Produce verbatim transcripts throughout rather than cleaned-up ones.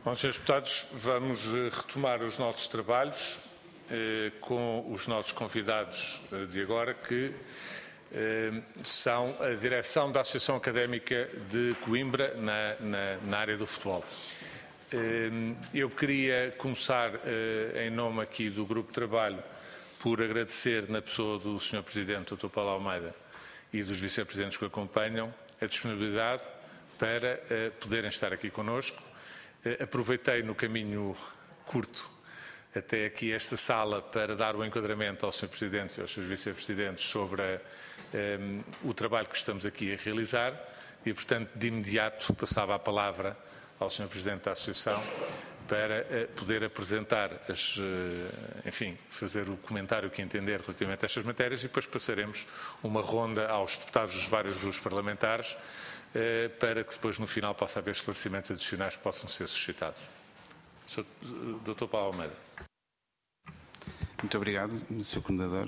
Bom, senhores deputados, vamos retomar os nossos trabalhos eh, com os nossos convidados eh, de agora, que eh, são a direção da Associação Académica de Coimbra na, na, na área do futebol. Eh, eu queria começar eh, em nome aqui do Grupo de Trabalho por agradecer na pessoa do senhor Presidente, doutor Paulo Almeida, e dos vice-presidentes que o acompanham, a disponibilidade para eh, poderem estar aqui connosco. Aproveitei no caminho curto até aqui esta sala para dar o enquadramento ao senhor Presidente e aos seus vice-presidentes sobre a, um, o trabalho que estamos aqui a realizar e, portanto, de imediato passava a palavra ao senhor Presidente da Associação para uh, poder apresentar, as, uh, enfim, fazer o comentário que entender relativamente a estas matérias e depois passaremos uma ronda aos deputados dos vários grupos parlamentares para que depois no final possa haver esclarecimentos adicionais que possam ser suscitados. senhor doutor Paulo Almeida. Muito obrigado, senhor Coordenador.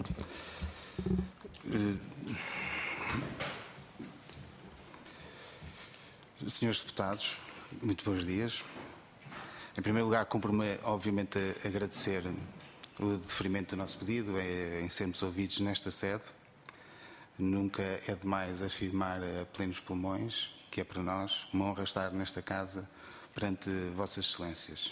Senhores deputados, muito bons dias. Em primeiro lugar, cumpro-me, obviamente, a agradecer o deferimento do nosso pedido em sermos ouvidos nesta sede. Nunca é demais afirmar a plenos pulmões que é para nós uma honra estar nesta casa perante Vossas Excelências.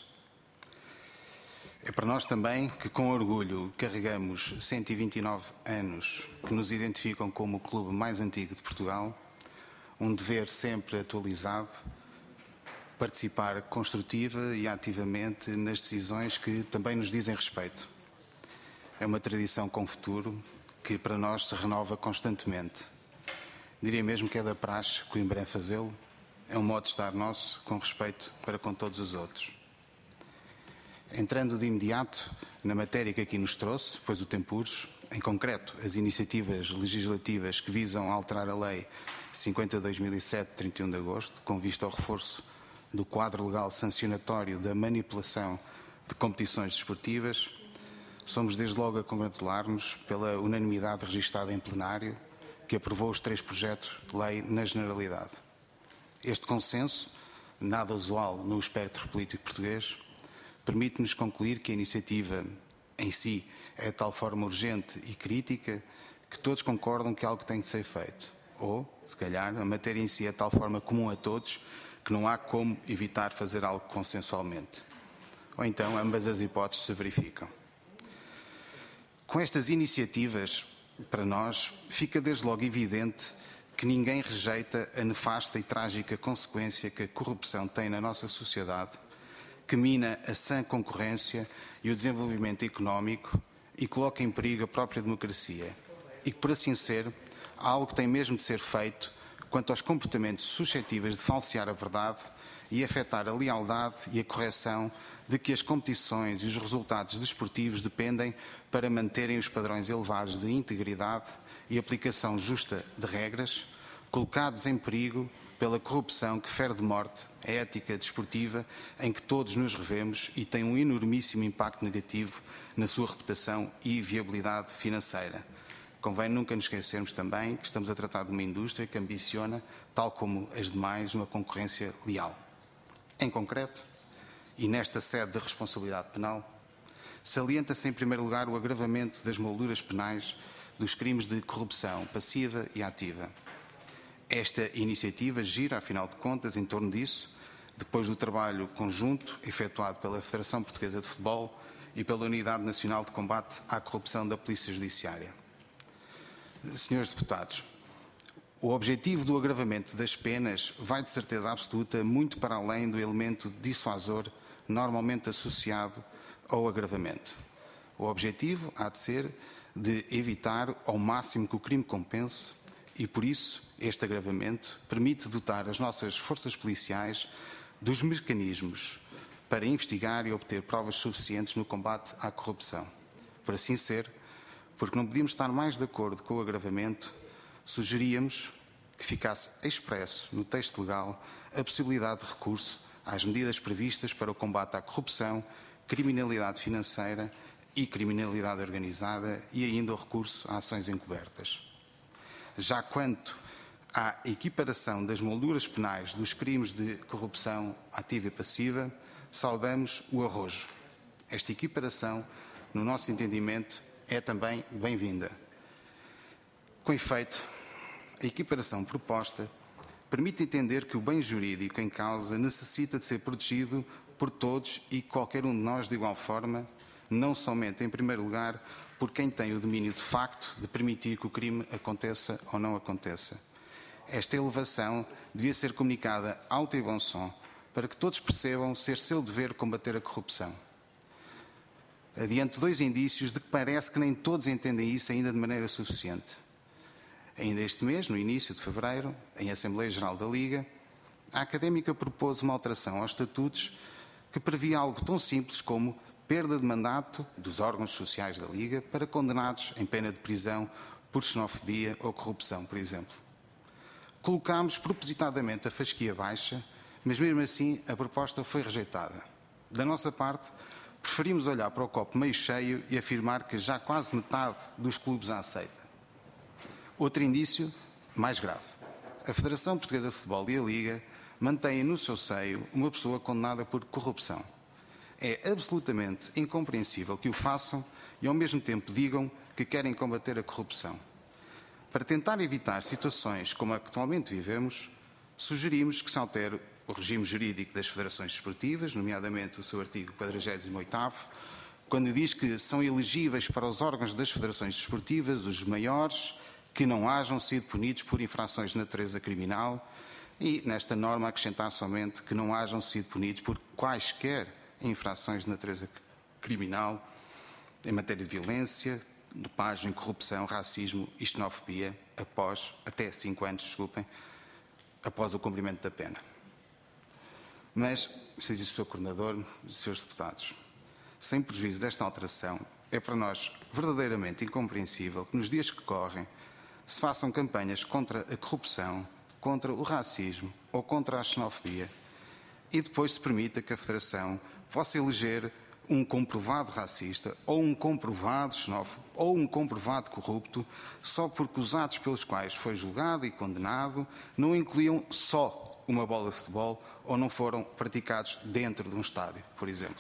É para nós também que, com orgulho, carregamos cento e vinte e nove anos que nos identificam como o clube mais antigo de Portugal, um dever sempre atualizado, participar construtiva e ativamente nas decisões que também nos dizem respeito. É uma tradição com futuro que para nós se renova constantemente. Diria mesmo que é da praxe Coimbra fazê-lo, é um modo de estar nosso, com respeito para com todos os outros. Entrando de imediato na matéria que aqui nos trouxe, pois o tempo urge, em concreto, as iniciativas legislativas que visam alterar a Lei cinquenta barra dois mil e sete, de trinta e um de agosto, com vista ao reforço do quadro legal sancionatório da manipulação de competições desportivas, somos desde logo a congratular-nos pela unanimidade registada em plenário que aprovou os três projetos de lei na generalidade. Este consenso, nada usual no espectro político português, permite-nos concluir que a iniciativa em si é de tal forma urgente e crítica que todos concordam que algo tem de ser feito. Ou, se calhar, a matéria em si é de tal forma comum a todos que não há como evitar fazer algo consensualmente. Ou então ambas as hipóteses se verificam. Com estas iniciativas, para nós, fica desde logo evidente que ninguém rejeita a nefasta e trágica consequência que a corrupção tem na nossa sociedade, que mina a sã concorrência e o desenvolvimento económico e coloca em perigo a própria democracia. E que, por assim ser, há algo que tem mesmo de ser feito quanto aos comportamentos suscetíveis de falsear a verdade e afetar a lealdade e a correção de que as competições e os resultados desportivos dependem para manterem os padrões elevados de integridade e aplicação justa de regras, colocados em perigo pela corrupção que fere de morte a ética desportiva em que todos nos revemos e tem um enormíssimo impacto negativo na sua reputação e viabilidade financeira. Convém nunca nos esquecermos também que estamos a tratar de uma indústria que ambiciona, tal como as demais, uma concorrência leal. Em concreto, e nesta sede de responsabilidade penal, salienta-se em primeiro lugar o agravamento das molduras penais dos crimes de corrupção passiva e ativa. Esta iniciativa gira, afinal de contas, em torno disso, depois do trabalho conjunto efetuado pela Federação Portuguesa de Futebol e pela Unidade Nacional de Combate à Corrupção da Polícia Judiciária. Senhores deputados, o objetivo do agravamento das penas vai, de certeza absoluta, muito para além do elemento dissuasor normalmente associado ao agravamento. O objetivo há de ser de evitar ao máximo que o crime compense e, por isso, este agravamento permite dotar as nossas forças policiais dos mecanismos para investigar e obter provas suficientes no combate à corrupção. Por assim ser, porque não podíamos estar mais de acordo com o agravamento, sugeríamos que ficasse expresso no texto legal a possibilidade de recurso às medidas previstas para o combate à corrupção, criminalidade financeira e criminalidade organizada e ainda o recurso a ações encobertas. Já quanto à equiparação das molduras penais dos crimes de corrupção ativa e passiva, saudamos o arrojo. Esta equiparação, no nosso entendimento, é também bem-vinda. Com efeito, a equiparação proposta permite entender que o bem jurídico em causa necessita de ser protegido por todos e qualquer um de nós de igual forma, não somente, em primeiro lugar, por quem tem o domínio de facto de permitir que o crime aconteça ou não aconteça. Esta elevação devia ser comunicada alto e bom som, para que todos percebam ser seu dever combater a corrupção. Adiante dois indícios de que parece que nem todos entendem isso ainda de maneira suficiente. Ainda este mês, no início de fevereiro, em Assembleia Geral da Liga, a académica propôs uma alteração aos estatutos que previa algo tão simples como perda de mandato dos órgãos sociais da Liga para condenados em pena de prisão por xenofobia ou corrupção, por exemplo. Colocámos propositadamente a fasquia baixa, mas mesmo assim a proposta foi rejeitada. Da nossa parte, preferimos olhar para o copo meio cheio e afirmar que já quase metade dos clubes a aceita. Outro indício, mais grave. A Federação Portuguesa de Futebol e a Liga mantêm no seu seio uma pessoa condenada por corrupção. É absolutamente incompreensível que o façam e, ao mesmo tempo, digam que querem combater a corrupção. Para tentar evitar situações como a que atualmente vivemos, sugerimos que se altere o regime jurídico das federações desportivas, nomeadamente o seu artigo quadragésimo oitavo, quando diz que são elegíveis para os órgãos das federações desportivas os maiores que não hajam sido punidos por infrações de natureza criminal e, nesta norma, acrescentar somente que não hajam sido punidos por quaisquer infrações de natureza criminal em matéria de violência, dopagem, corrupção, racismo e xenofobia após, até cinco anos, desculpem, após o cumprimento da pena. Mas, se diz o senhor Coordenador, senhores deputados, sem prejuízo desta alteração, é para nós verdadeiramente incompreensível que nos dias que correm se façam campanhas contra a corrupção, contra o racismo ou contra a xenofobia e depois se permita que a Federação possa eleger um comprovado racista ou um comprovado xenófobo ou um comprovado corrupto só porque os atos pelos quais foi julgado e condenado não incluíam só uma bola de futebol ou não foram praticados dentro de um estádio, por exemplo.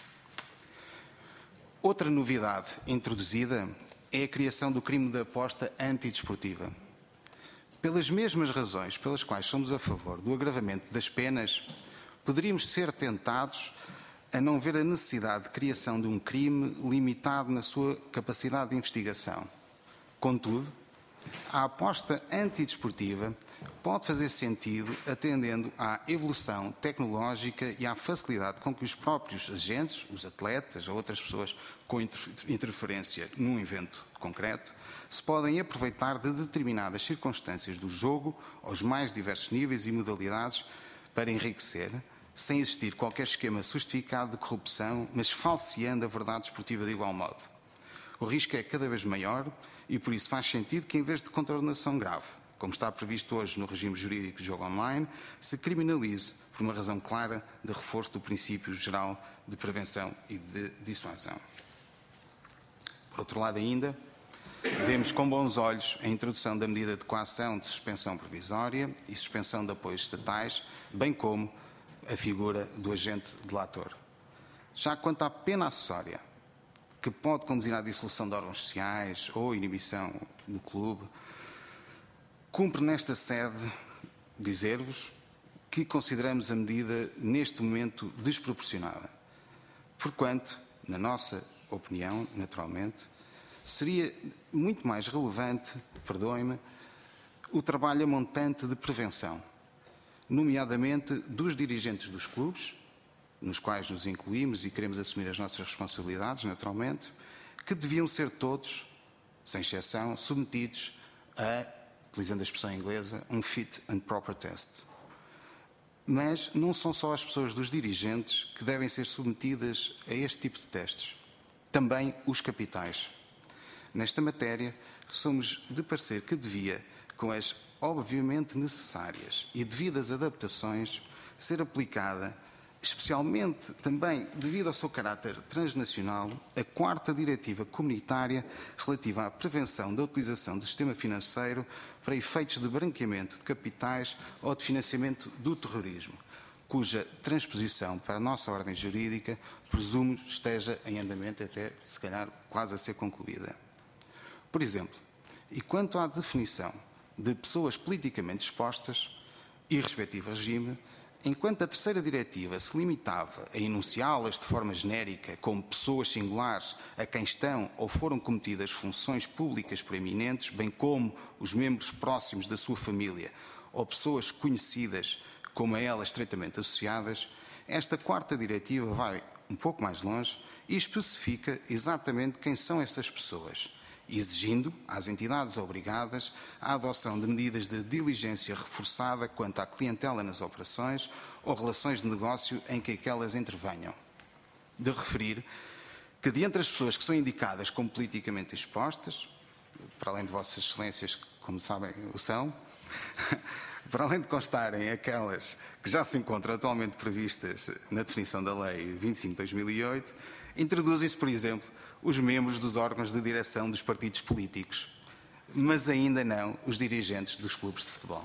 Outra novidade introduzida é a criação do crime de aposta antidesportiva. Pelas mesmas razões pelas quais somos a favor do agravamento das penas, poderíamos ser tentados a não ver a necessidade de criação de um crime limitado na sua capacidade de investigação. Contudo, a aposta antidesportiva pode fazer sentido atendendo à evolução tecnológica e à facilidade com que os próprios agentes, os atletas ou outras pessoas com interferência num evento concreto, se podem aproveitar de determinadas circunstâncias do jogo aos mais diversos níveis e modalidades para enriquecer, sem existir qualquer esquema justificado de corrupção, mas falseando a verdade desportiva de igual modo. O risco é cada vez maior e por isso faz sentido que, em vez de condenação grave, como está previsto hoje no regime jurídico de jogo online, se criminalize por uma razão clara de reforço do princípio geral de prevenção e de dissuasão. Por outro lado ainda, vemos com bons olhos a introdução da medida de coação de suspensão provisória e suspensão de apoios estatais, bem como a figura do agente delator. Já quanto à pena acessória, que pode conduzir à dissolução de órgãos sociais ou inibição do clube, cumpre nesta sede dizer-vos que consideramos a medida neste momento desproporcionada, porquanto, na nossa opinião, naturalmente, seria muito mais relevante, perdoem-me, o trabalho a montante de prevenção, nomeadamente dos dirigentes dos clubes, nos quais nos incluímos e queremos assumir as nossas responsabilidades, naturalmente, que deviam ser todos, sem exceção, submetidos a, utilizando a expressão inglesa, um fit and proper test. Mas não são só as pessoas dos dirigentes que devem ser submetidas a este tipo de testes. Também os capitais. Nesta matéria, somos de parecer que devia, com as obviamente necessárias e devidas adaptações, ser aplicada especialmente também devido ao seu caráter transnacional, a quarta diretiva comunitária relativa à prevenção da utilização do sistema financeiro para efeitos de branqueamento de capitais ou de financiamento do terrorismo, cuja transposição para a nossa ordem jurídica, presumo, esteja em andamento até, se calhar, quase a ser concluída. Por exemplo, e quanto à definição de pessoas politicamente expostas e respectivo regime, enquanto a terceira diretiva se limitava a enunciá-las de forma genérica como pessoas singulares a quem estão ou foram cometidas funções públicas preeminentes, bem como os membros próximos da sua família ou pessoas conhecidas como a elas estreitamente associadas, esta quarta diretiva vai um pouco mais longe e especifica exatamente quem são essas pessoas, exigindo às entidades obrigadas a adoção de medidas de diligência reforçada quanto à clientela nas operações ou relações de negócio em que aquelas intervenham. De referir que, de entre as pessoas que são indicadas como politicamente expostas, para além de Vossas Excelências, como sabem, o são, para além de constarem aquelas que já se encontram atualmente previstas na definição da Lei vinte e cinco de dois mil e oito, introduzem-se, por exemplo, os membros dos órgãos de direção dos partidos políticos, mas ainda não os dirigentes dos clubes de futebol.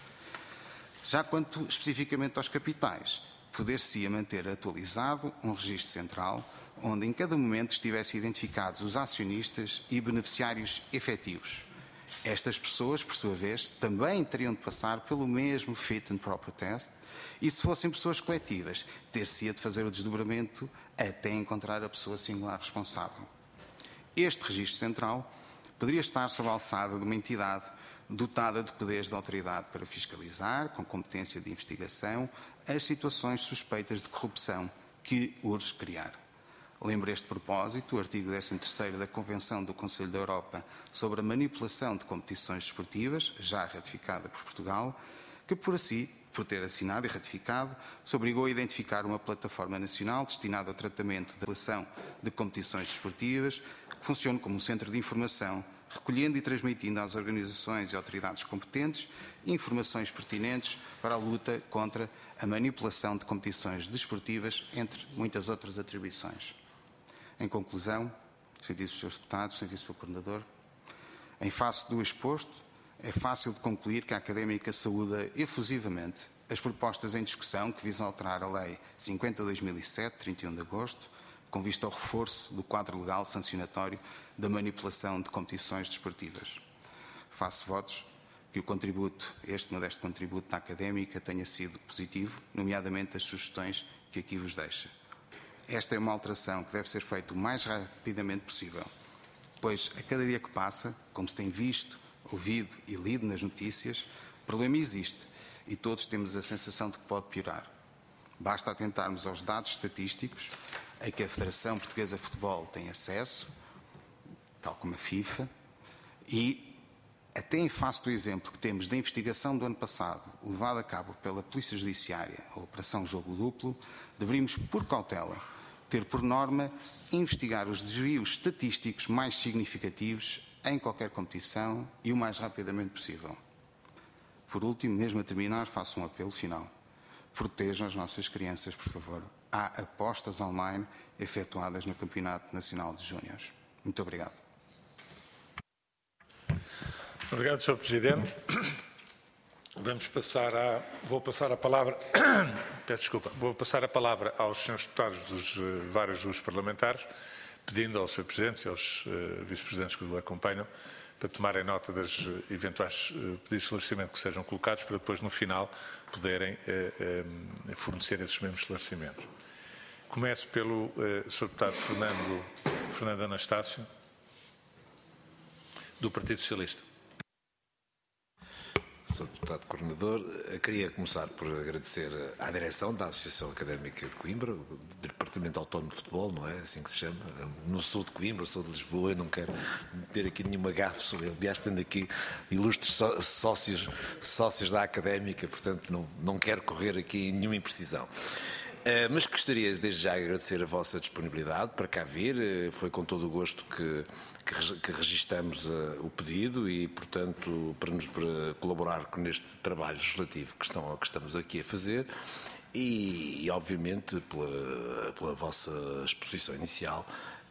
Já quanto especificamente aos capitais, poder-se-ia manter atualizado um registro central, onde em cada momento estivessem identificados os acionistas e beneficiários efetivos. Estas pessoas, por sua vez, também teriam de passar pelo mesmo Fit and Proper Test e, se fossem pessoas coletivas, ter-se-ia de fazer o desdobramento até encontrar a pessoa singular responsável. Este registro central poderia estar sob a alçada de uma entidade dotada de poderes de autoridade para fiscalizar, com competência de investigação, as situações suspeitas de corrupção que urge criar. Lembro a este propósito o artigo décimo terceiro da Convenção do Conselho da Europa sobre a manipulação de competições desportivas, já ratificada por Portugal, que por assim, por ter assinado e ratificado, se obrigou a identificar uma plataforma nacional destinada ao tratamento da relação de competições desportivas, que funcione como um centro de informação, recolhendo e transmitindo às organizações e autoridades competentes informações pertinentes para a luta contra a manipulação de competições desportivas, entre muitas outras atribuições. Em conclusão, sentir-se os seus deputados, sentir-se o seu coordenador, em face do exposto, é fácil de concluir que a Académica saúda efusivamente as propostas em discussão que visam alterar a Lei cinquenta de dois mil e sete, trinta e um de agosto, com vista ao reforço do quadro legal sancionatório da manipulação de competições desportivas. Faço votos que o contributo, este modesto contributo da Académica, tenha sido positivo, nomeadamente as sugestões que aqui vos deixo. Esta é uma alteração que deve ser feita o mais rapidamente possível, pois a cada dia que passa, como se tem visto, ouvido e lido nas notícias, o problema existe e todos temos a sensação de que pode piorar. Basta atentarmos aos dados estatísticos a que a Federação Portuguesa de Futebol tem acesso, tal como a FIFA, e até em face do exemplo que temos da investigação do ano passado, levada a cabo pela Polícia Judiciária, a Operação Jogo Duplo, deveríamos, por cautela, ter por norma investigar os desvios estatísticos mais significativos em qualquer competição e o mais rapidamente possível. Por último, mesmo a terminar, faço um apelo final. Protejam as nossas crianças, por favor. Há apostas online efetuadas no Campeonato Nacional de Júniores. Muito obrigado. Obrigado, senhor Presidente. Vamos passar a... Vou passar a palavra... Peço desculpa. Vou passar a palavra aos senhores deputados dos uh, vários grupos parlamentares, pedindo ao senhor Presidente e aos uh, vice-presidentes que o acompanham para tomarem nota dos uh, eventuais uh, pedidos de esclarecimento que sejam colocados, para depois, no final, poderem uh, uh, fornecer esses mesmos esclarecimentos. Começo pelo uh, senhor deputado Fernando, Fernando Anastácio, do Partido Socialista. senhor Deputado Coordenador, queria começar por agradecer à direção da Associação Académica de Coimbra, do Departamento Autónomo de Futebol, não é assim que se chama? Não sou de Coimbra, sou de Lisboa, eu não quero ter aqui nenhuma gafe sobre ele. Aliás, tendo aqui ilustres sócios, sócios da Académica, portanto não, não quero correr aqui nenhuma imprecisão. Uh, mas gostaria desde já agradecer a vossa disponibilidade para cá vir. Uh, foi com todo o gosto que, que, que registamos uh, o pedido e, portanto, para nos para colaborar neste trabalho legislativo que, estão, que estamos aqui a fazer. e, e obviamente, pela, pela vossa exposição inicial,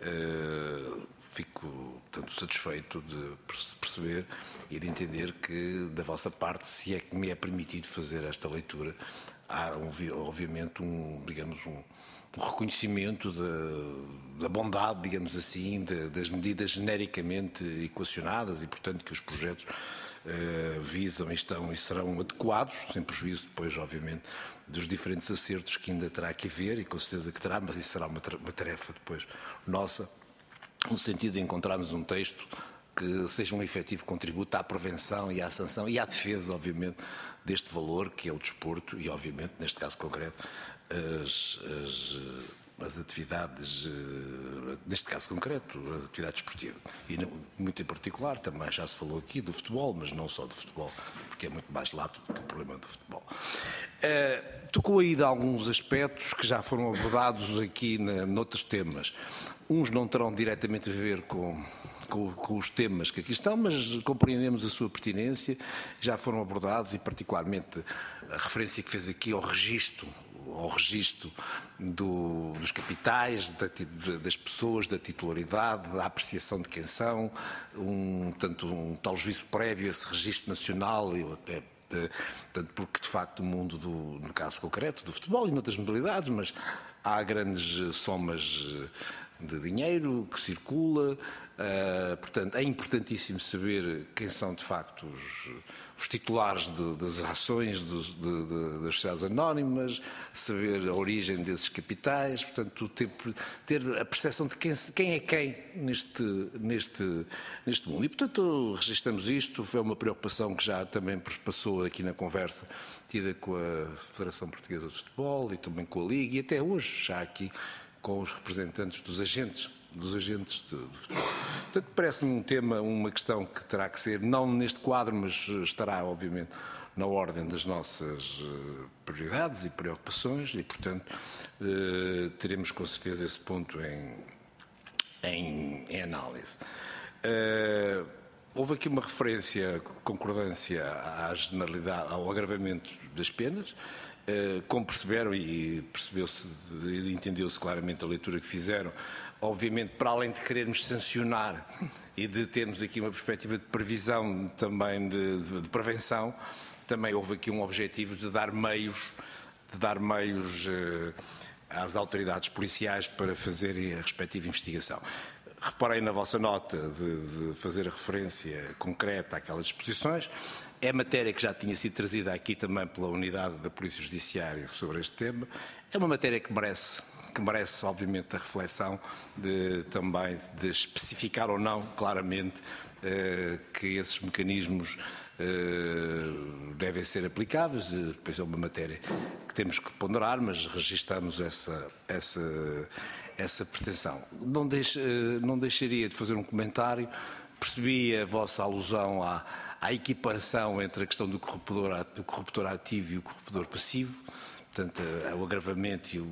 uh, fico, portanto, satisfeito de perceber e de entender que, da vossa parte, se é que me é permitido fazer esta leitura, há, obviamente, um, digamos, um, um reconhecimento da, da bondade, digamos assim, de, das medidas genericamente equacionadas e, portanto, que os projetos uh, visam e estão e serão adequados, sem prejuízo depois, obviamente, dos diferentes acertos que ainda terá que haver, e com certeza que terá, mas isso será uma, uma tarefa depois nossa, no sentido de encontrarmos um texto que seja um efetivo contributo à prevenção e à sanção e à defesa, obviamente, deste valor que é o desporto e, obviamente, neste caso concreto, as, as, as atividades, neste caso concreto, a atividade desportiva. E muito em particular, também já se falou aqui do futebol, mas não só do futebol, porque é muito mais lato do que o problema do futebol. Uh, tocou aí de alguns aspectos que já foram abordados aqui na, noutros temas. Uns não terão diretamente a ver com, com, com os temas que aqui estão, mas compreendemos a sua pertinência, já foram abordados e particularmente a referência que fez aqui ao registro, ao registro do, dos capitais, da, das pessoas, da titularidade, da apreciação de quem são, um, tanto um tal juízo prévio a esse registro nacional, eu até De, tanto porque, de facto, o mundo, do, no caso concreto, do futebol e noutras modalidades, mas há grandes somas de dinheiro que circula, uh, portanto, é importantíssimo saber quem são, de facto, os, os titulares de, das ações dos, de, de, das sociedades anónimas, saber a origem desses capitais, portanto, ter, ter a percepção de quem, quem é quem neste, neste, neste mundo. E, portanto, registramos isto, foi uma preocupação que já também passou aqui na conversa, tida com a Federação Portuguesa de Futebol e também com a Liga, e até hoje, já aqui com os representantes dos agentes, dos agentes de, de futebol. Portanto, parece-me um tema, uma questão que terá que ser, não neste quadro, mas estará, obviamente, na ordem das nossas prioridades e preocupações e, portanto, eh, teremos com certeza esse ponto em, em, em análise. Eh, houve aqui uma referência, concordância à generalidade, ao agravamento das penas. Uh, como perceberam e percebeu-se e entendeu-se claramente a leitura que fizeram, obviamente, para além de querermos sancionar e de termos aqui uma perspectiva de previsão também de, de, de prevenção, também houve aqui um objetivo de dar meios, de dar meios uh, às autoridades policiais para fazerem a respectiva investigação. Reparei na vossa nota de, de fazer a referência concreta àquelas disposições. É matéria que já tinha sido trazida aqui também pela unidade da Polícia Judiciária sobre este tema. É uma matéria que merece, que merece obviamente, a reflexão de, também de especificar ou não, claramente, eh, que esses mecanismos eh, devem ser aplicáveis. Depois é uma matéria que temos que ponderar, mas registamos essa, essa, essa pretensão. Não, deixe, não deixaria de fazer um comentário. Percebi a vossa alusão à, à equiparação entre a questão do corruptor, do corruptor ativo e o corruptor passivo, portanto, o agravamento e o...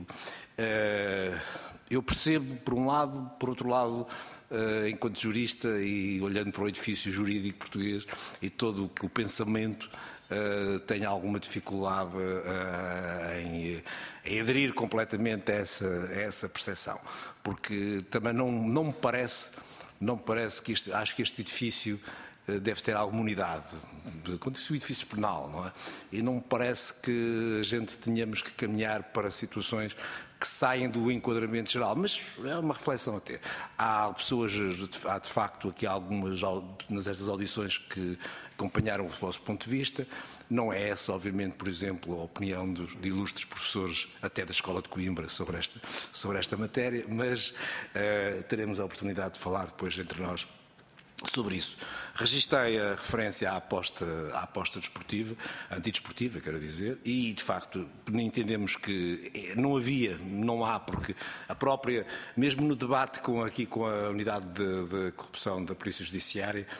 Uh, eu percebo, por um lado, por outro lado, uh, enquanto jurista e olhando para o edifício jurídico português e todo o que o pensamento uh, tem alguma dificuldade uh, em, em aderir completamente a essa, a essa percepção, porque também não, não me parece... Não me parece que este, acho que este edifício uh, deve ter alguma unidade, quanto ao edifício penal, não é? E não me parece que a gente tenhamos que caminhar para situações que saem do enquadramento geral, mas é uma reflexão até. Há pessoas, há de facto aqui algumas, nestas audições que acompanharam o vosso ponto de vista, não é essa, obviamente, por exemplo, a opinião dos, de ilustres professores, até da Escola de Coimbra, sobre esta, sobre esta matéria, mas uh, teremos a oportunidade de falar depois entre nós sobre isso. Registrei a referência à aposta, à aposta desportiva, antidesportiva, quero dizer, e de facto entendemos que não havia, não há, porque a própria, mesmo no debate com, aqui com a unidade de, de corrupção da Polícia Judiciária,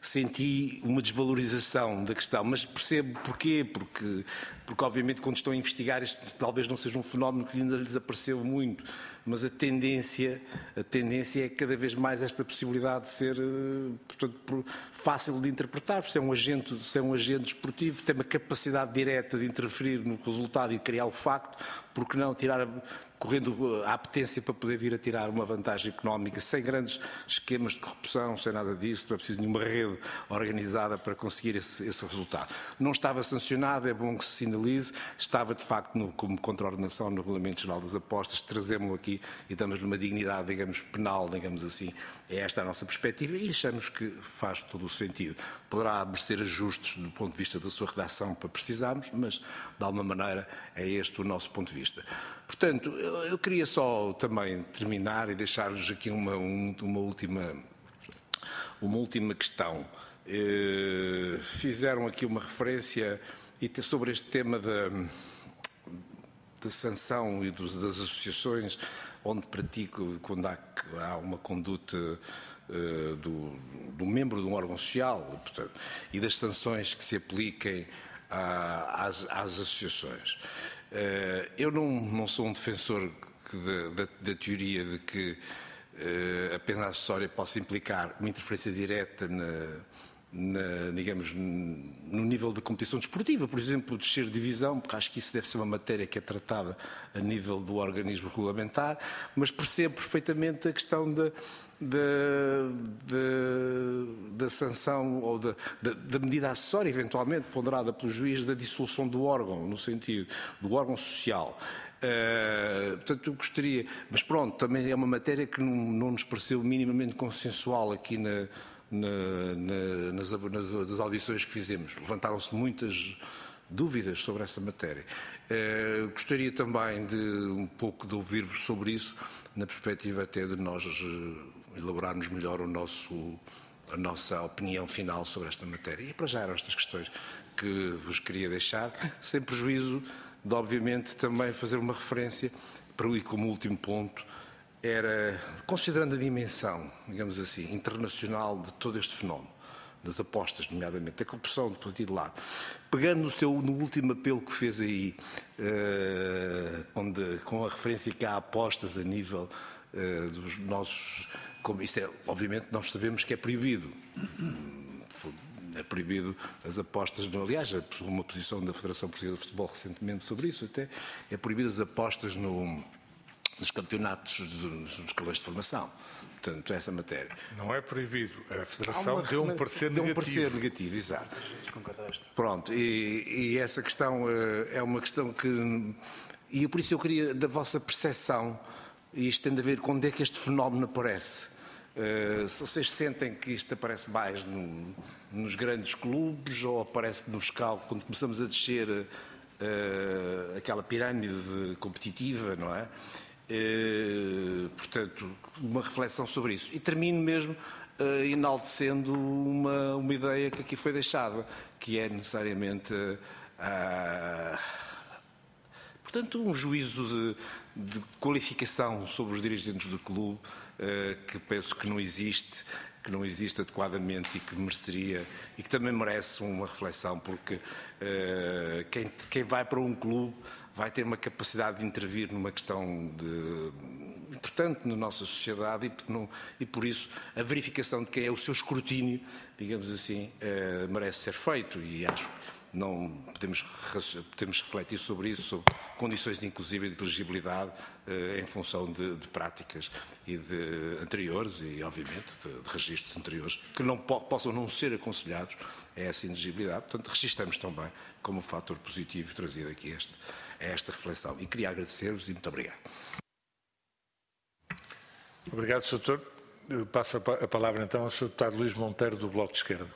senti uma desvalorização da questão, mas percebo porquê, porque, porque obviamente quando estão a investigar isto talvez não seja um fenómeno que ainda lhes apareceu muito, mas a tendência, a tendência é cada vez mais esta possibilidade de ser, portanto, fácil de interpretar, se é um agente, se é um agente esportivo, tem uma capacidade direta de interferir no resultado e criar o facto, porque não tirar, correndo a apetência para poder vir a tirar uma vantagem económica, sem grandes esquemas de corrupção, sem nada disso, não é preciso nenhuma rede organizada para conseguir esse, esse resultado. Não estava sancionado, é bom que se sinalize, estava de facto no, como contraordenação no Regulamento Geral das Apostas, trazemos-lo aqui e damos-lhe uma dignidade, digamos, penal, digamos assim, é esta a nossa perspectiva e achamos que faz todo o sentido. Poderá merecer ajustes do ponto de vista da sua redação para precisarmos, mas de alguma maneira é este o nosso ponto de vista. Portanto, eu, eu queria só também terminar e deixar-vos aqui uma, um, uma, última, uma última questão. Eh, fizeram aqui uma referência e sobre este tema da, da sanção e dos, das associações onde pratico, quando há, há uma conduta uh, do, do membro de um órgão social, portanto, e das sanções que se apliquem à, às, às associações. Uh, eu não, não sou um defensor da, da, da teoria de que uh, a pena acessória possa implicar uma interferência direta na, na, digamos, no nível da competição desportiva, por exemplo, descer de divisão, porque acho que isso deve ser uma matéria que é tratada a nível do organismo regulamentar, mas percebo perfeitamente a questão da, da, da, da sanção ou da, da, da medida acessória, eventualmente ponderada pelo juiz, da dissolução do órgão, no sentido do órgão social. Uh, portanto, eu gostaria, mas pronto, também é uma matéria que não, não nos pareceu minimamente consensual aqui na Na, na, nas, nas, nas audições que fizemos. Levantaram-se muitas dúvidas sobre essa matéria. Eh, gostaria também de um pouco de ouvir-vos sobre isso, na perspectiva até de nós eh, elaborarmos melhor o nosso, a nossa opinião final sobre esta matéria. E para já eram estas questões que vos queria deixar, sem prejuízo de, obviamente, também fazer uma referência, para ir como último ponto, era, considerando a dimensão, digamos assim, internacional de todo este fenómeno, das apostas, nomeadamente, da corrupção do partido de lado, pegando no, seu, no último apelo que fez aí, uh, onde, com a referência que há apostas a nível uh, dos nossos... Como isso é, obviamente, nós sabemos que é proibido. É proibido as apostas, no, aliás, uma posição da Federação Portuguesa de Futebol recentemente sobre isso, até, é proibido as apostas no... nos campeonatos dos escalões de formação. Portanto, essa matéria. Não é proibido. A Federação uma, deu um parecer deu negativo. um parecer negativo, exato. Pronto, e, e essa questão uh, é uma questão que... E por isso eu queria, da vossa percepção, e isto tem a ver com onde é que este fenómeno aparece. Uh, se vocês sentem que isto aparece mais no, nos grandes clubes ou aparece no escalo, quando começamos a descer uh, aquela pirâmide competitiva, não é? Uh, portanto, uma reflexão sobre isso. E termino mesmo uh, enaltecendo uma, uma ideia que aqui foi deixada, que é necessariamente uh, portanto, um juízo de, de qualificação sobre os dirigentes do clube uh, que penso que não existe, que não existe adequadamente e que mereceria e que também merece uma reflexão, porque uh, quem, quem vai para um clube vai ter uma capacidade de intervir numa questão de, importante na nossa sociedade e, não, e por isso a verificação de quem é o seu escrutínio, digamos assim, uh, merece ser feito e acho que não podemos, podemos refletir sobre isso, sobre condições de inclusive e de elegibilidade uh, em função de, de práticas e de anteriores e obviamente de, de registros anteriores que não po possam não ser aconselhados a essa inelegibilidade. Portanto, registramos também como um fator positivo trazido aqui este, a esta reflexão. E queria agradecer-vos e muito obrigado. Obrigado, senhor Doutor. Passo a palavra então ao senhor Deputado Luís Monteiro, do Bloco de Esquerda.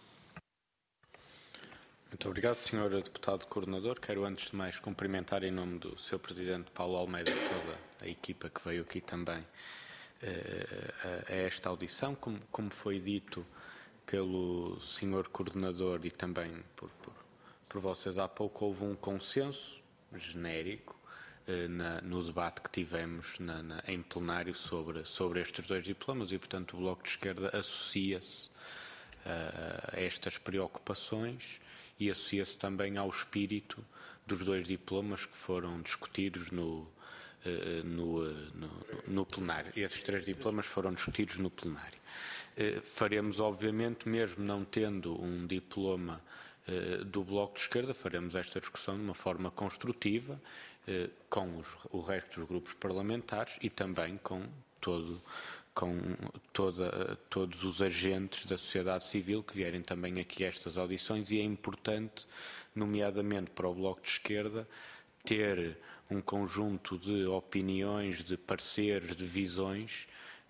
Muito obrigado, senhor Deputado Coordenador. Quero, antes de mais, cumprimentar em nome do senhor Presidente Paulo Almeida e toda a equipa que veio aqui também a, a esta audição. Como, como foi dito pelo senhor Coordenador e também por, por, por vocês há pouco, houve um consenso genérico Na, no debate que tivemos na, na, em plenário sobre, sobre estes dois diplomas e, portanto, o Bloco de Esquerda associa-se a estas preocupações e associa-se também ao espírito dos dois diplomas que foram discutidos no, no, no, no plenário. Esses três diplomas foram discutidos no plenário. Faremos, obviamente, mesmo não tendo um diploma do Bloco de Esquerda, faremos esta discussão de uma forma construtiva com os, o resto dos grupos parlamentares e também com todo com toda, todos os agentes da sociedade civil que vierem também aqui a estas audições, e é importante, nomeadamente para o Bloco de Esquerda, ter um conjunto de opiniões, de pareceres, de visões,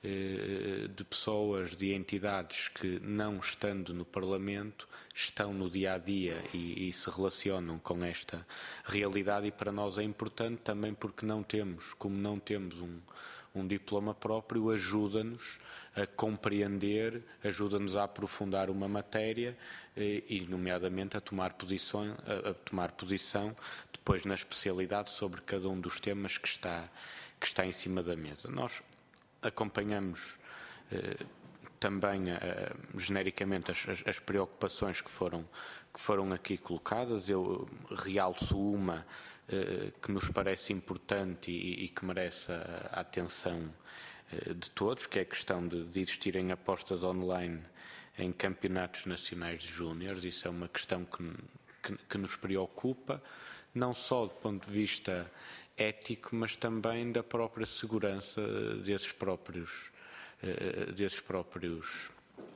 de pessoas, de entidades que, não estando no Parlamento, estão no dia-a-dia e, e se relacionam com esta realidade, e para nós é importante também porque não temos, como não temos um, um diploma próprio, ajuda-nos a compreender, ajuda-nos a aprofundar uma matéria e, e nomeadamente, a tomar posição, a, a tomar posição depois na especialidade sobre cada um dos temas que está, que está em cima da mesa. Nós acompanhamos eh, também eh, genericamente as, as, as preocupações que foram, que foram aqui colocadas. Eu realço uma eh, que nos parece importante e, e que merece a, a atenção eh, de todos, que é a questão de, de existirem apostas online em campeonatos nacionais de júniores. Isso é uma questão que, que, que nos preocupa, não só do ponto de vista ético, mas também da própria segurança desses próprios, desses próprios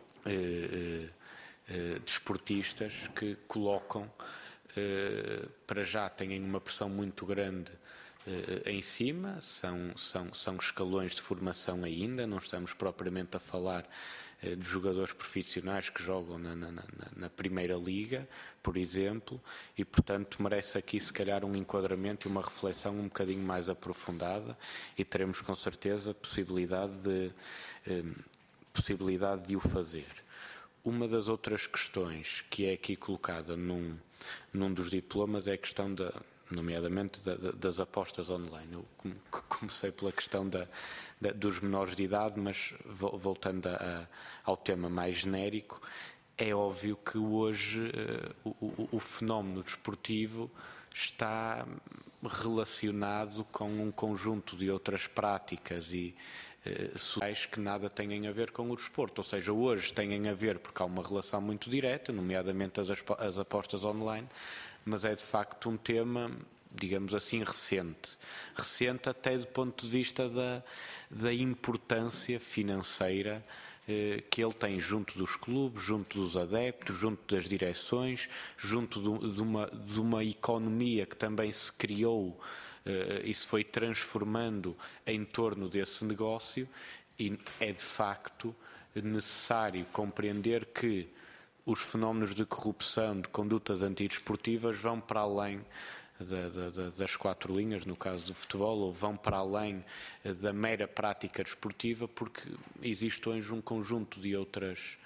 eh, eh, desportistas, que colocam, eh, para já têm uma pressão muito grande eh, em cima, são, são, são escalões de formação ainda, não estamos propriamente a falar de jogadores profissionais que jogam na, na, na, na Primeira Liga, por exemplo, e, portanto, merece aqui, se calhar, um enquadramento e uma reflexão um bocadinho mais aprofundada, e teremos, com certeza, possibilidade de, eh, possibilidade de o fazer. Uma das outras questões que é aqui colocada num, num dos diplomas é a questão da, nomeadamente da, da, das apostas online. Eu comecei pela questão da, da, dos menores de idade, mas voltando a, a, ao tema mais genérico, é óbvio que hoje uh, o, o fenómeno desportivo está relacionado com um conjunto de outras práticas e uh, sociais que nada têm a ver com o desporto. Ou seja, hoje têm a ver porque há uma relação muito direta, nomeadamente as, as apostas online, mas é de facto um tema, digamos assim, recente. Recente até do ponto de vista da, da importância financeira eh, que ele tem junto dos clubes, junto dos adeptos, junto das direções, junto de, de, uma, de uma economia que também se criou eh, e se foi transformando em torno desse negócio, e é de facto necessário compreender que os fenómenos de corrupção, de condutas antidesportivas, vão para além da, da, das quatro linhas, no caso do futebol, ou vão para além da mera prática desportiva, porque existe hoje um conjunto de outras,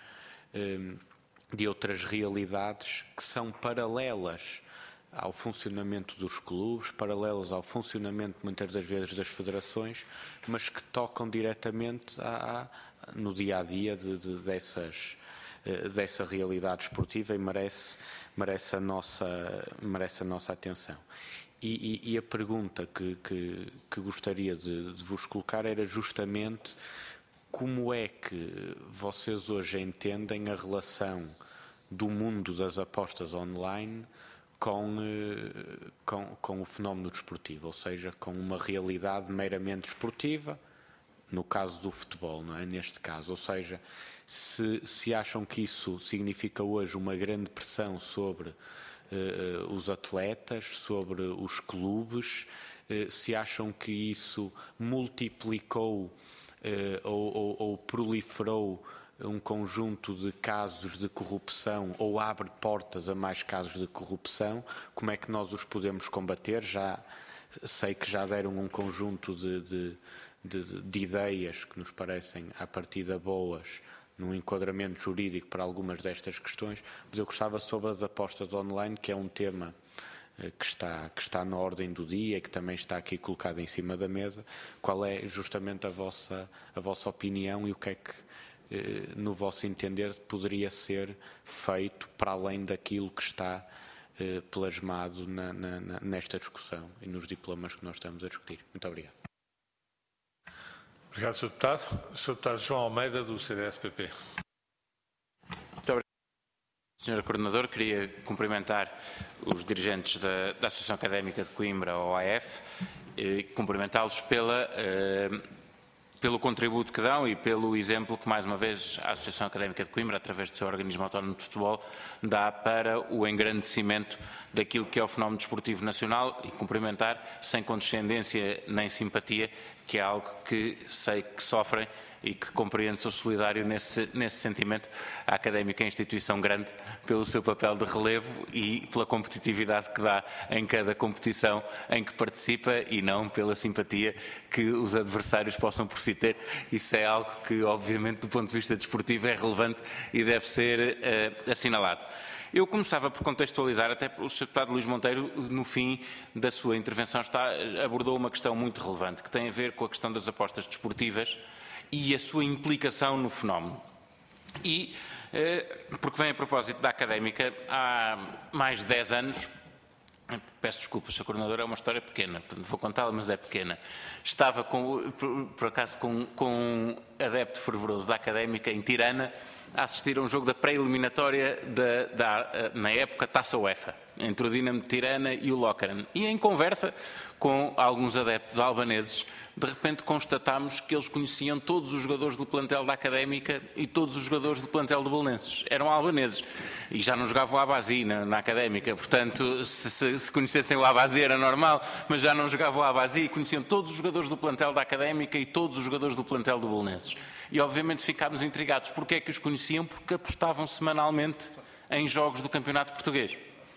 de outras realidades que são paralelas ao funcionamento dos clubes, paralelas ao funcionamento, muitas das vezes, das federações, mas que tocam diretamente a, a, no dia-a-dia de, de, dessas dessa realidade esportiva, e merece, merece, a, nossa, merece a nossa atenção. E, e, e a pergunta que, que, que gostaria de, de vos colocar era justamente como é que vocês hoje entendem a relação do mundo das apostas online com, com, com o fenómeno desportivo, ou seja, com uma realidade meramente desportiva, no caso do futebol, não é? Neste caso, ou seja, se, se acham que isso significa hoje uma grande pressão sobre uh, os atletas, sobre os clubes, uh, se acham que isso multiplicou uh, ou, ou, ou proliferou um conjunto de casos de corrupção ou abre portas a mais casos de corrupção, como é que nós os podemos combater? Já sei que já deram um conjunto de, de De, de ideias que nos parecem à partida boas num enquadramento jurídico para algumas destas questões, mas eu gostava, sobre as apostas online, que é um tema eh, que, está, que está na ordem do dia e que também está aqui colocado em cima da mesa, qual é justamente a vossa, a vossa opinião e o que é que, no vosso entender, poderia ser feito para além daquilo que está plasmado na, na, nesta discussão e nos diplomas que nós estamos a discutir. Muito obrigado. Obrigado, senhor Deputado. senhor Deputado João Almeida, do C D S P P. Muito obrigado, senhor Coordenador. Queria cumprimentar os dirigentes da, da Associação Académica de Coimbra, a O A F, e cumprimentá-los pela, eh, pelo contributo que dão e pelo exemplo que, mais uma vez, a Associação Académica de Coimbra, através do seu organismo autónomo de futebol, dá para o engrandecimento daquilo que é o fenómeno desportivo nacional, e cumprimentar, sem condescendência nem simpatia, que é algo que sei que sofrem e que compreendo, sou solidário nesse, nesse sentimento, a Académica é instituição grande pelo seu papel de relevo e pela competitividade que dá em cada competição em que participa, e não pela simpatia que os adversários possam por si ter. Isso é algo que, obviamente, do ponto de vista desportivo é relevante e deve ser uh, assinalado. Eu começava por contextualizar, até o senhor Deputado Luís Monteiro, no fim da sua intervenção, está, abordou uma questão muito relevante, que tem a ver com a questão das apostas desportivas e a sua implicação no fenómeno. E, porque vem a propósito da Académica, há mais de dez anos, peço desculpas, senhor Coordenador, é uma história pequena, portanto vou contá-la, mas é pequena. Estava, com, por, por acaso, com, com um adepto fervoroso da Académica, em Tirana, a assistir a um jogo da pré-eliminatória da, da, na época, Taça UEFA, entre o Dinamo de Tirana e o Lokeren. E em conversa com alguns adeptos albaneses, de repente constatámos que eles conheciam todos os jogadores do plantel da Académica e todos os jogadores do plantel do Belenenses. Eram albaneses. E já não jogavam o Abazi na, na Académica. Portanto, se, se, se conhecessem o Abazi era normal, mas já não jogavam o Abazi e conheciam todos os jogadores do plantel da Académica e todos os jogadores do plantel do Belenenses. E obviamente ficámos intrigados. Porquê é que os conheciam? Porque apostavam semanalmente em jogos do Campeonato Português.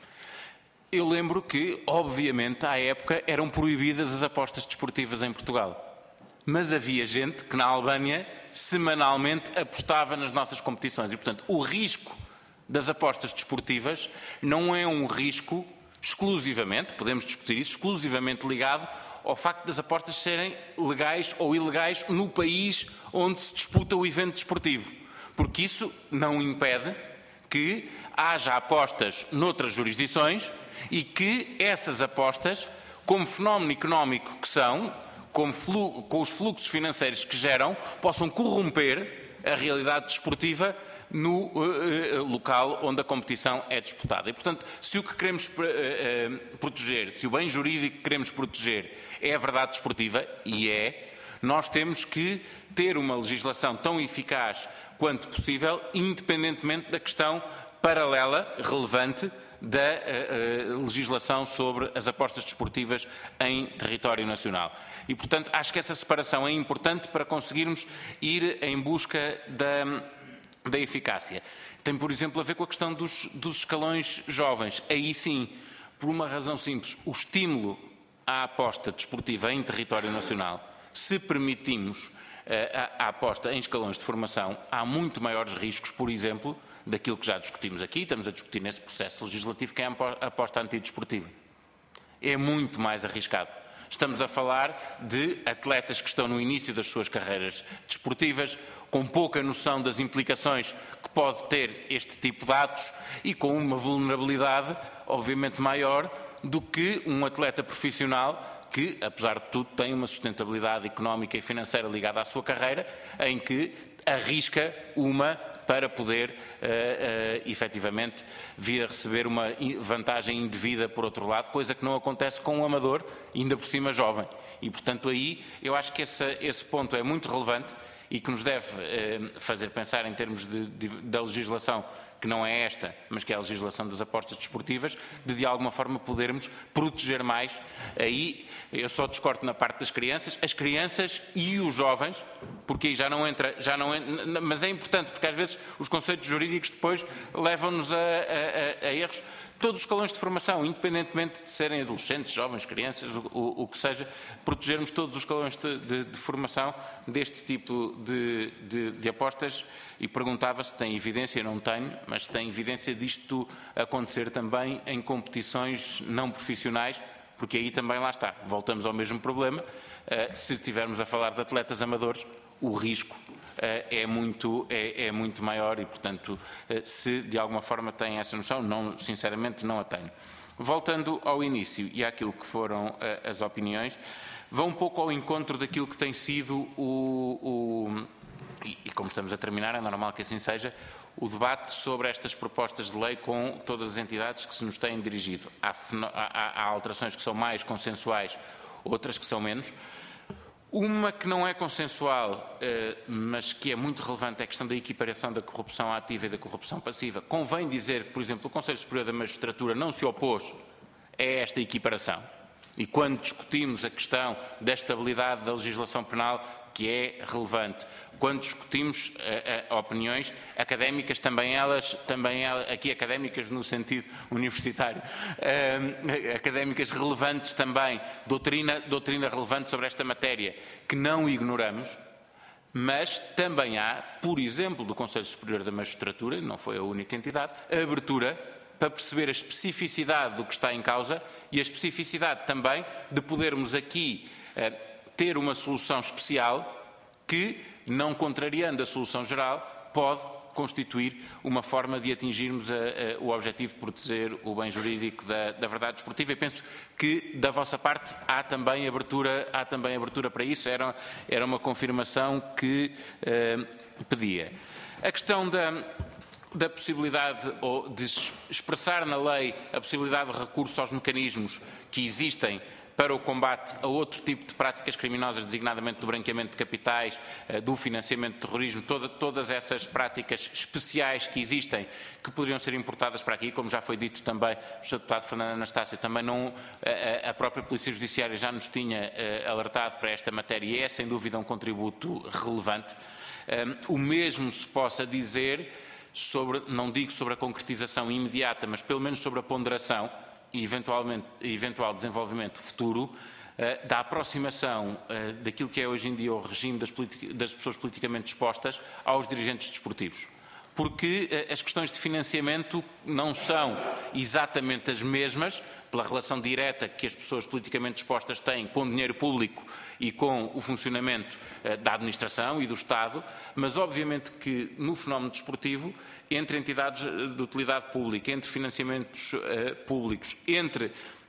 Eu lembro que, obviamente, à época eram proibidas as apostas desportivas em Portugal. Mas havia gente que na Albânia semanalmente apostava nas nossas competições. E, portanto, o risco das apostas desportivas não é um risco exclusivamente, podemos discutir isso, exclusivamente ligado ao facto das apostas serem legais ou ilegais no país onde se disputa o evento desportivo. Porque isso não impede que haja apostas noutras jurisdições e que essas apostas, como fenómeno económico que são, com, flu, com os fluxos financeiros que geram, possam corromper a realidade desportiva no uh, uh, local onde a competição é disputada. E, portanto, se o que queremos uh, uh, proteger, se o bem jurídico que queremos proteger é a verdade desportiva, e é, nós temos que ter uma legislação tão eficaz quanto possível, independentemente da questão paralela, relevante, da uh, uh, legislação sobre as apostas desportivas em território nacional. E, portanto, acho que essa separação é importante para conseguirmos ir em busca da, da eficácia. Tem, por exemplo, a ver com a questão dos, dos escalões jovens. Aí sim, por uma razão simples, o estímulo à aposta desportiva em território nacional, se permitimos uh, a, a aposta em escalões de formação, há muito maiores riscos, por exemplo, daquilo que já discutimos aqui, estamos a discutir nesse processo legislativo, que é a aposta antidesportiva. É muito mais arriscado. Estamos a falar de atletas que estão no início das suas carreiras desportivas, com pouca noção das implicações que pode ter este tipo de atos e com uma vulnerabilidade, obviamente, maior do que um atleta profissional que, apesar de tudo, tem uma sustentabilidade económica e financeira ligada à sua carreira, em que arrisca uma para poder, uh, uh, efetivamente, vir a receber uma vantagem indevida por outro lado, coisa que não acontece com um amador, ainda por cima jovem. E, portanto, aí eu acho que esse, esse ponto é muito relevante e que nos deve uh, fazer pensar em termos de, de, da legislação, que não é esta, mas que é a legislação das apostas desportivas, de de alguma forma podermos proteger mais. Aí eu só discordo na parte das crianças, as crianças e os jovens, porque aí já não entra, já não entra, mas é importante, porque às vezes os conceitos jurídicos depois levam-nos a, a, a, a erros. Todos os escalões de formação, independentemente de serem adolescentes, jovens, crianças, o, o, o que seja, protegermos todos os escalões de, de, de formação deste tipo de, de, de apostas. E perguntava se tem evidência, não tenho, mas se tem evidência disto acontecer também em competições não profissionais, porque aí também lá está, voltamos ao mesmo problema. Uh, se estivermos a falar de atletas amadores, o risco é muito, é, é muito maior e, portanto, se de alguma forma tem essa noção, não, sinceramente não a tenho. Voltando ao início e àquilo que foram as opiniões, vão um pouco ao encontro daquilo que tem sido o, o e, e como estamos a terminar, é normal que assim seja, o debate sobre estas propostas de lei com todas as entidades que se nos têm dirigido. Há, há, há alterações que são mais consensuais, outras que são menos. Uma que não é consensual, mas que é muito relevante, é a questão da equiparação da corrupção ativa e da corrupção passiva. Convém dizer que, por exemplo, o Conselho Superior da Magistratura não se opôs a esta equiparação. E quando discutimos a questão da estabilidade da legislação penal, que é relevante, quando discutimos uh, uh, opiniões académicas, também elas, também elas, aqui académicas no sentido universitário, uh, académicas relevantes também, doutrina, doutrina relevante sobre esta matéria, que não ignoramos, mas também há, por exemplo, do Conselho Superior da Magistratura, não foi a única entidade, a abertura para perceber a especificidade do que está em causa e a especificidade também de podermos aqui uh, ter uma solução especial que, não contrariando a solução geral, pode constituir uma forma de atingirmos a, a, o objetivo de proteger o bem jurídico da, da verdade desportiva. E penso que, da vossa parte, há também abertura, há também abertura para isso. Era, era uma confirmação que uh, pedia. A questão da... da possibilidade ou de expressar na lei a possibilidade de recurso aos mecanismos que existem para o combate a outro tipo de práticas criminosas, designadamente do branqueamento de capitais, do financiamento de terrorismo, toda, todas essas práticas especiais que existem, que poderiam ser importadas para aqui, como já foi dito também o senhor deputado Fernando Anastácio, também não, a, a própria Polícia Judiciária já nos tinha uh, alertado para esta matéria e é sem dúvida um contributo relevante. Um, o mesmo se possa dizer sobre, não digo sobre a concretização imediata, mas pelo menos sobre a ponderação e eventualmente, eventual desenvolvimento futuro uh, da aproximação uh, daquilo que é hoje em dia o regime das, das pessoas politicamente dispostas aos dirigentes desportivos. Porque uh, as questões de financiamento não são exatamente as mesmas, pela relação direta que as pessoas politicamente dispostas têm com o dinheiro público e com o funcionamento uh, da administração e do Estado, mas obviamente que no fenómeno desportivo, entre entidades de utilidade pública, entre financiamentos uh, públicos, entre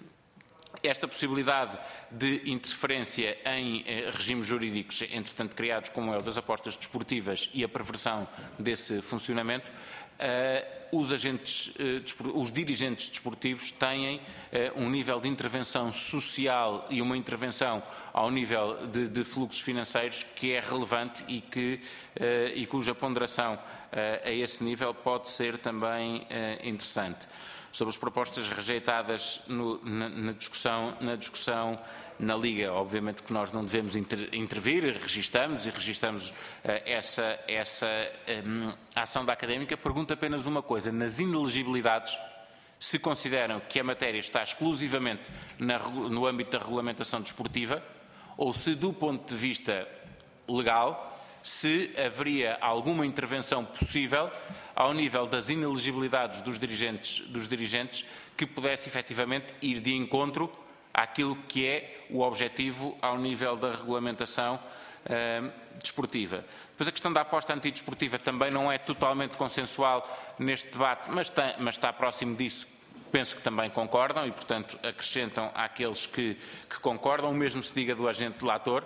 esta possibilidade de interferência em eh, regimes jurídicos, entretanto criados como é o das apostas desportivas e a perversão desse funcionamento, eh, os, agentes, eh, os dirigentes desportivos têm eh, um nível de intervenção social e uma intervenção ao nível de, de fluxos financeiros que é relevante e, que, eh, e cuja ponderação eh, a esse nível pode ser também eh, interessante. Sobre as propostas rejeitadas no, na, na, discussão, na discussão na Liga, obviamente que nós não devemos inter, intervir, registamos e registamos uh, essa, essa um, ação da Académica. Pergunto apenas uma coisa, nas inelegibilidades, se consideram que a matéria está exclusivamente na, no âmbito da regulamentação desportiva ou se do ponto de vista legal se haveria alguma intervenção possível ao nível das inelegibilidades dos dirigentes, dos dirigentes que pudesse efetivamente ir de encontro àquilo que é o objetivo ao nível da regulamentação uh, desportiva. Depois a questão da aposta antidesportiva também não é totalmente consensual neste debate, mas, tem, mas está próximo disso. Penso que também concordam e, portanto, acrescentam àqueles que, que concordam. O mesmo se diga do agente delator.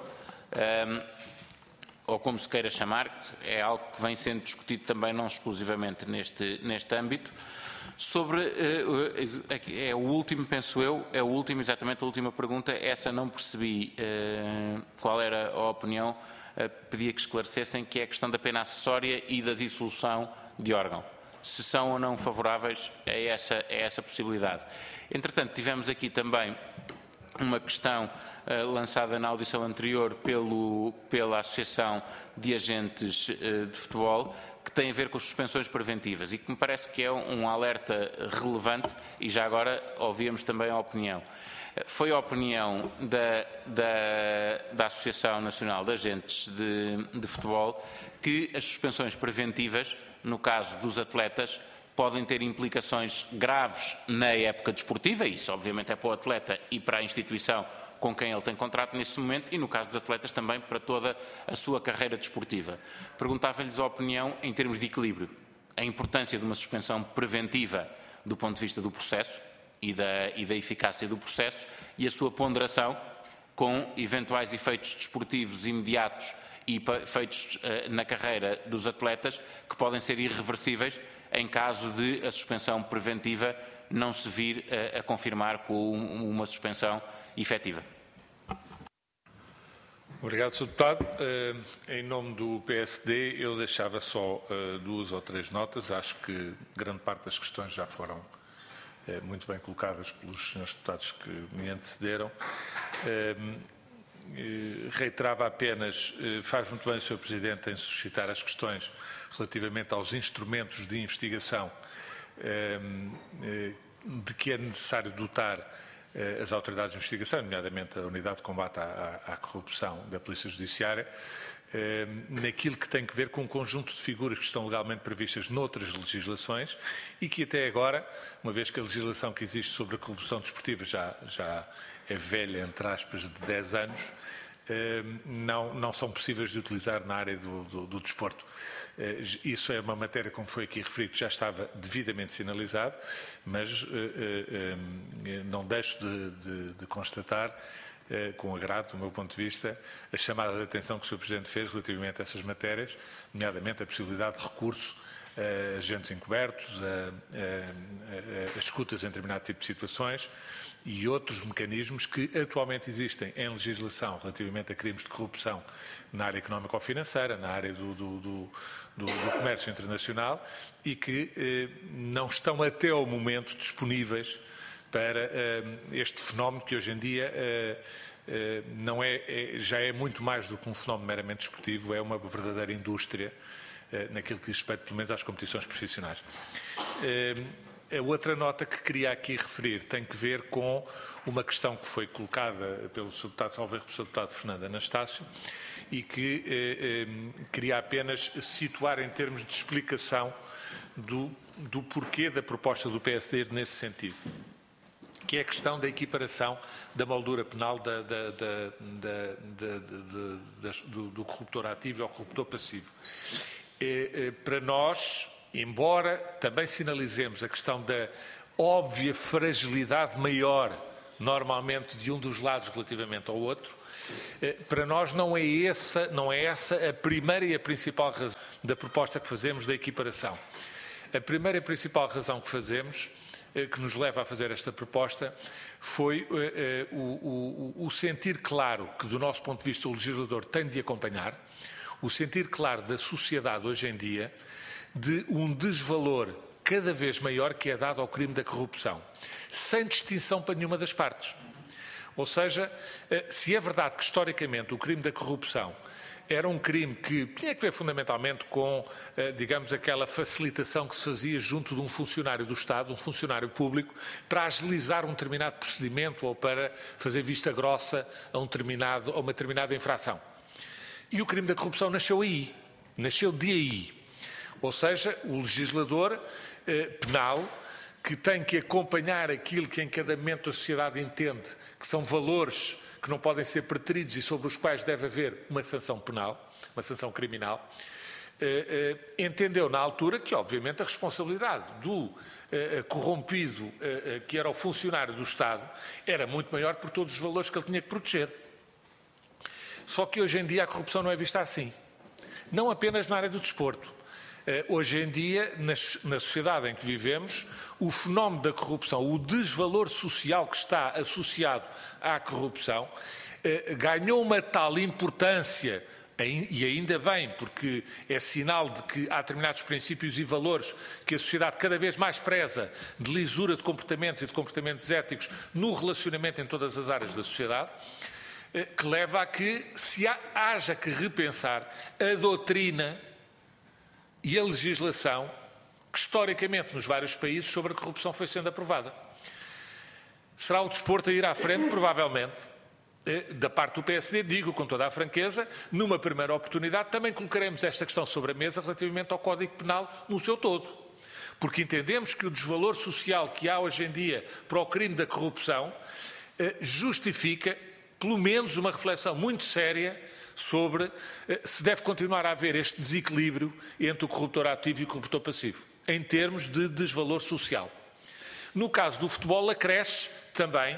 Uh, ou como se queira chamar, que é algo que vem sendo discutido também não exclusivamente neste, neste âmbito. Sobre, uh, é o último, penso eu, é o último, exatamente a última pergunta, essa não percebi uh, qual era a opinião, uh, pedia que esclarecessem, que é a questão da pena acessória e da dissolução de órgão. Se são ou não favoráveis a essa, a essa possibilidade. Entretanto, tivemos aqui também uma questão uh, lançada na audição anterior pelo, pela Associação de Agentes uh, de Futebol, que tem a ver com as suspensões preventivas e que me parece que é um alerta relevante e já agora ouvíamos também a opinião. Foi a opinião da, da, da Associação Nacional de Agentes de, de Futebol que as suspensões preventivas, no caso dos atletas, podem ter implicações graves na época desportiva, isso obviamente é para o atleta e para a instituição com quem ele tem contrato neste momento e, no caso dos atletas, também para toda a sua carreira desportiva. Perguntava-lhes a opinião em termos de equilíbrio, a importância de uma suspensão preventiva do ponto de vista do processo e da, e da eficácia do processo e a sua ponderação com eventuais efeitos desportivos imediatos e efeitos uh, na carreira dos atletas que podem ser irreversíveis em caso de a suspensão preventiva não se vir uh, a confirmar com uma suspensão efetiva. Obrigado, senhor Deputado. Uh, em nome do P S D, eu deixava só uh, duas ou três notas. Acho que grande parte das questões já foram uh, muito bem colocadas pelos senhores deputados que me antecederam. Uh, uh, reiterava apenas, uh, faz muito bem o senhor Presidente em suscitar as questões relativamente aos instrumentos de investigação uh, uh, de que é necessário dotar as autoridades de investigação, nomeadamente a Unidade de Combate à, à, à Corrupção da Polícia Judiciária, eh, naquilo que tem que ver com um conjunto de figuras que estão legalmente previstas noutras legislações e que até agora, uma vez que a legislação que existe sobre a corrupção desportiva já, já é velha, entre aspas, de dez anos, eh, não, não são possíveis de utilizar na área do, do, do desporto. Isso é uma matéria, como foi aqui referido, que já estava devidamente sinalizado, mas eh, eh, não deixo de, de, de constatar, eh, com agrado, do meu ponto de vista, a chamada de atenção que o senhor Presidente fez relativamente a essas matérias, nomeadamente a possibilidade de recurso a agentes encobertos, a, a, a, a escutas em determinado tipo de situações e outros mecanismos que atualmente existem em legislação relativamente a crimes de corrupção na área económica ou financeira, na área do, do, do, do, do comércio internacional e que eh, não estão até ao momento disponíveis para eh, este fenómeno que hoje em dia eh, eh, não é, é, já é muito mais do que um fenómeno meramente desportivo, é uma verdadeira indústria naquilo que diz respeito, pelo menos, às competições profissionais. A outra nota que queria aqui referir tem que ver com uma questão que foi colocada pelo senhor Deputado Salveiro e pelo senhor Deputado Fernando Anastácio e que eh, eh, queria apenas situar em termos de explicação do, do porquê da proposta do P S D nesse sentido, que é a questão da equiparação da moldura penal da, da, da, da, da, do, do corruptor ativo ao corruptor passivo. Para nós, embora também sinalizemos a questão da óbvia fragilidade maior, normalmente, de um dos lados relativamente ao outro, para nós não é essa, não é essa a primeira e a principal razão da proposta que fazemos da equiparação. A primeira e principal razão que fazemos, que nos leva a fazer esta proposta, foi uh, uh, o, o, o sentir claro que, do nosso ponto de vista, o legislador tem de acompanhar, o sentir claro da sociedade hoje em dia de um desvalor cada vez maior que é dado ao crime da corrupção, sem distinção para nenhuma das partes. Ou seja, se é verdade que historicamente o crime da corrupção era um crime que tinha que ver fundamentalmente com, digamos, aquela facilitação que se fazia junto de um funcionário do Estado, um funcionário público, para agilizar um determinado procedimento ou para fazer vista grossa a, um determinado, a uma determinada infração. E o crime da corrupção nasceu aí, nasceu de aí. Ou seja, o legislador eh, penal, que tem que acompanhar aquilo que em cada momento a sociedade entende que são valores que não podem ser preteridos e sobre os quais deve haver uma sanção penal, uma sanção criminal, eh, eh, entendeu na altura que, obviamente, a responsabilidade do eh, corrompido, eh, que era o funcionário do Estado, era muito maior por todos os valores que ele tinha que proteger. Só que hoje em dia a corrupção não é vista assim. Não apenas na área do desporto. Uh, hoje em dia, na, na sociedade em que vivemos, o fenómeno da corrupção, o desvalor social que está associado à corrupção, uh, ganhou uma tal importância, e ainda bem, porque é sinal de que há determinados princípios e valores que a sociedade cada vez mais preza, de lisura de comportamentos e de comportamentos éticos no relacionamento em todas as áreas da sociedade, que leva a que se haja que repensar a doutrina e a legislação que historicamente nos vários países sobre a corrupção foi sendo aprovada. Será o desporto a ir à frente, provavelmente, da parte do P S D, digo com toda a franqueza, numa primeira oportunidade também colocaremos esta questão sobre a mesa relativamente ao Código Penal no seu todo. Porque entendemos que o desvalor social que há hoje em dia para o crime da corrupção justifica pelo menos uma reflexão muito séria sobre se deve continuar a haver este desequilíbrio entre o corruptor ativo e o corruptor passivo, em termos de desvalor social. No caso do futebol, acresce também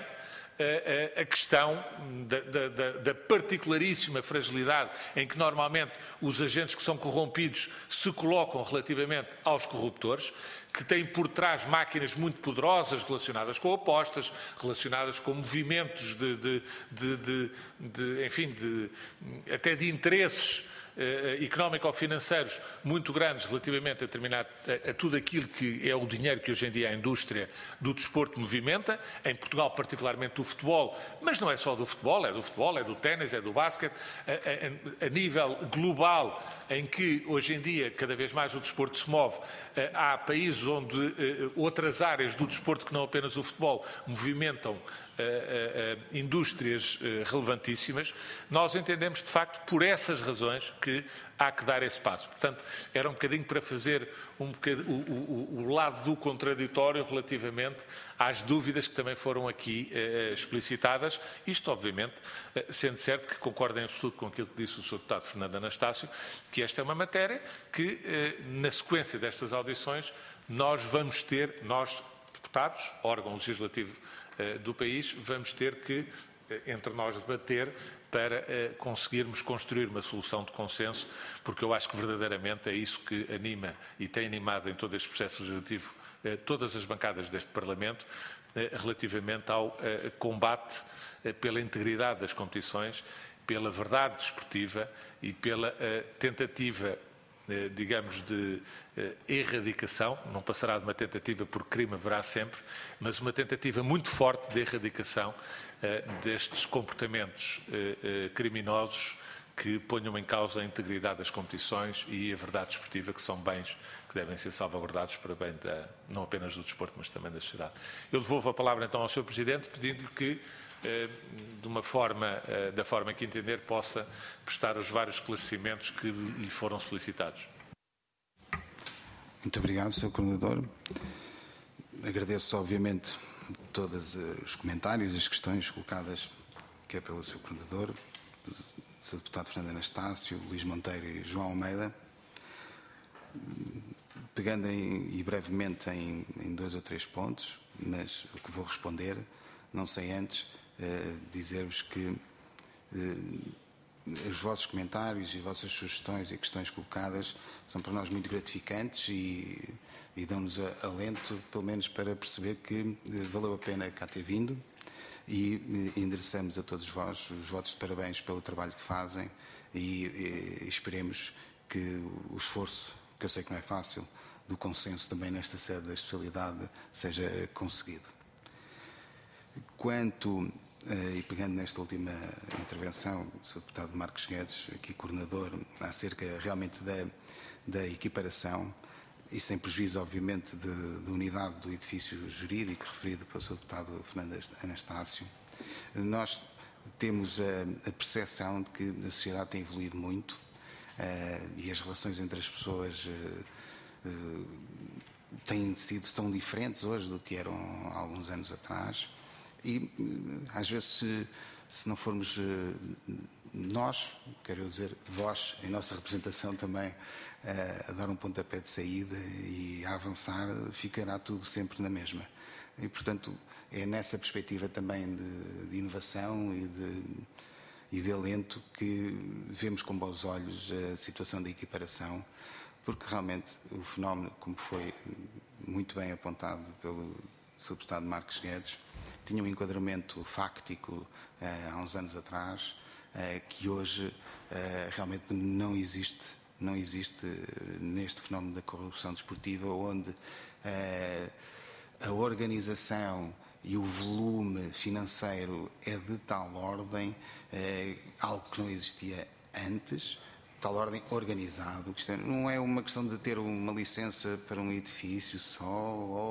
a questão da, da, da particularíssima fragilidade em que normalmente os agentes que são corrompidos se colocam relativamente aos corruptores, que têm por trás máquinas muito poderosas relacionadas com apostas, relacionadas com movimentos de, de, de, de, de enfim, de, até de interesses Uh, económico-financeiros muito grandes relativamente a, determinado, a, a tudo aquilo que é o dinheiro que hoje em dia a indústria do desporto movimenta, em Portugal particularmente do futebol, mas não é só do futebol, é do futebol, é do ténis, é do basquete, a, a, a nível global, em que hoje em dia cada vez mais o desporto se move, uh, há países onde uh, outras áreas do desporto que não apenas o futebol movimentam Uh, uh, uh, indústrias uh, relevantíssimas. Nós entendemos, de facto, por essas razões, que há que dar esse passo. Portanto, era um bocadinho para fazer um bocadinho, o, o, o lado do contraditório relativamente às dúvidas que também foram aqui uh, explicitadas. Isto, obviamente, uh, sendo certo que concordo em absoluto com aquilo que disse o senhor Deputado Fernando Anastácio, que esta é uma matéria que, uh, na sequência destas audições, nós vamos ter, nós, deputados, órgão legislativo do país, vamos ter que, entre nós, debater para conseguirmos construir uma solução de consenso, porque eu acho que verdadeiramente é isso que anima e tem animado em todo este processo legislativo todas as bancadas deste Parlamento, relativamente ao combate pela integridade das competições, pela verdade desportiva e pela tentativa, digamos, de erradicação, não passará de uma tentativa porque crime haverá sempre, mas uma tentativa muito forte de erradicação destes comportamentos criminosos que ponham em causa a integridade das competições e a verdade desportiva, que são bens que devem ser salvaguardados para bem da, não apenas do desporto, mas também da sociedade. Eu devolvo a palavra então ao senhor Presidente, pedindo-lhe que, de uma forma, da forma que entender, possa prestar os vários esclarecimentos que lhe foram solicitados. Muito obrigado, senhor Coordenador. Agradeço, obviamente, todos os comentários e as questões colocadas, quer pelo senhor Coordenador, o senhor Deputado Fernando Anastácio, Luís Monteiro e João Almeida. Pegando em, e brevemente em, em dois ou três pontos, mas o que vou responder, não sei antes, eh, dizer-vos que eh, os vossos comentários e as vossas sugestões e questões colocadas são para nós muito gratificantes e, e dão-nos alento, pelo menos para perceber que valeu a pena cá ter vindo, e endereçamos a todos vós os votos de parabéns pelo trabalho que fazem e, e esperemos que o esforço, que eu sei que não é fácil, do consenso também nesta sede da especialidade seja conseguido. Quanto e pegando nesta última intervenção, o senhor Deputado Marcos Guedes, aqui coordenador, acerca realmente da, da equiparação, e sem prejuízo, obviamente, de, de unidade do edifício jurídico referido pelo senhor Deputado Fernando Anastácio, nós temos a, a percepção de que a sociedade tem evoluído muito uh, e as relações entre as pessoas uh, uh, têm sido tão diferentes hoje do que eram há alguns anos atrás. E, às vezes, se, se não formos nós, quero dizer, vós, em nossa representação também, a dar um pontapé de saída e a avançar, ficará tudo sempre na mesma. E, portanto, é nessa perspectiva também de, de inovação e de, e de alento que vemos com bons olhos a situação da equiparação, porque realmente o fenómeno, como foi muito bem apontado pelo senhor Deputado Marcos Guedes, tinha um enquadramento fáctico eh, há uns anos atrás, eh, que hoje eh, realmente não existe, não existe neste fenómeno da corrupção desportiva, onde eh, a organização e o volume financeiro é de tal ordem, eh, algo que não existia antes, tal ordem organizado. Não é uma questão de ter uma licença para um edifício só, ou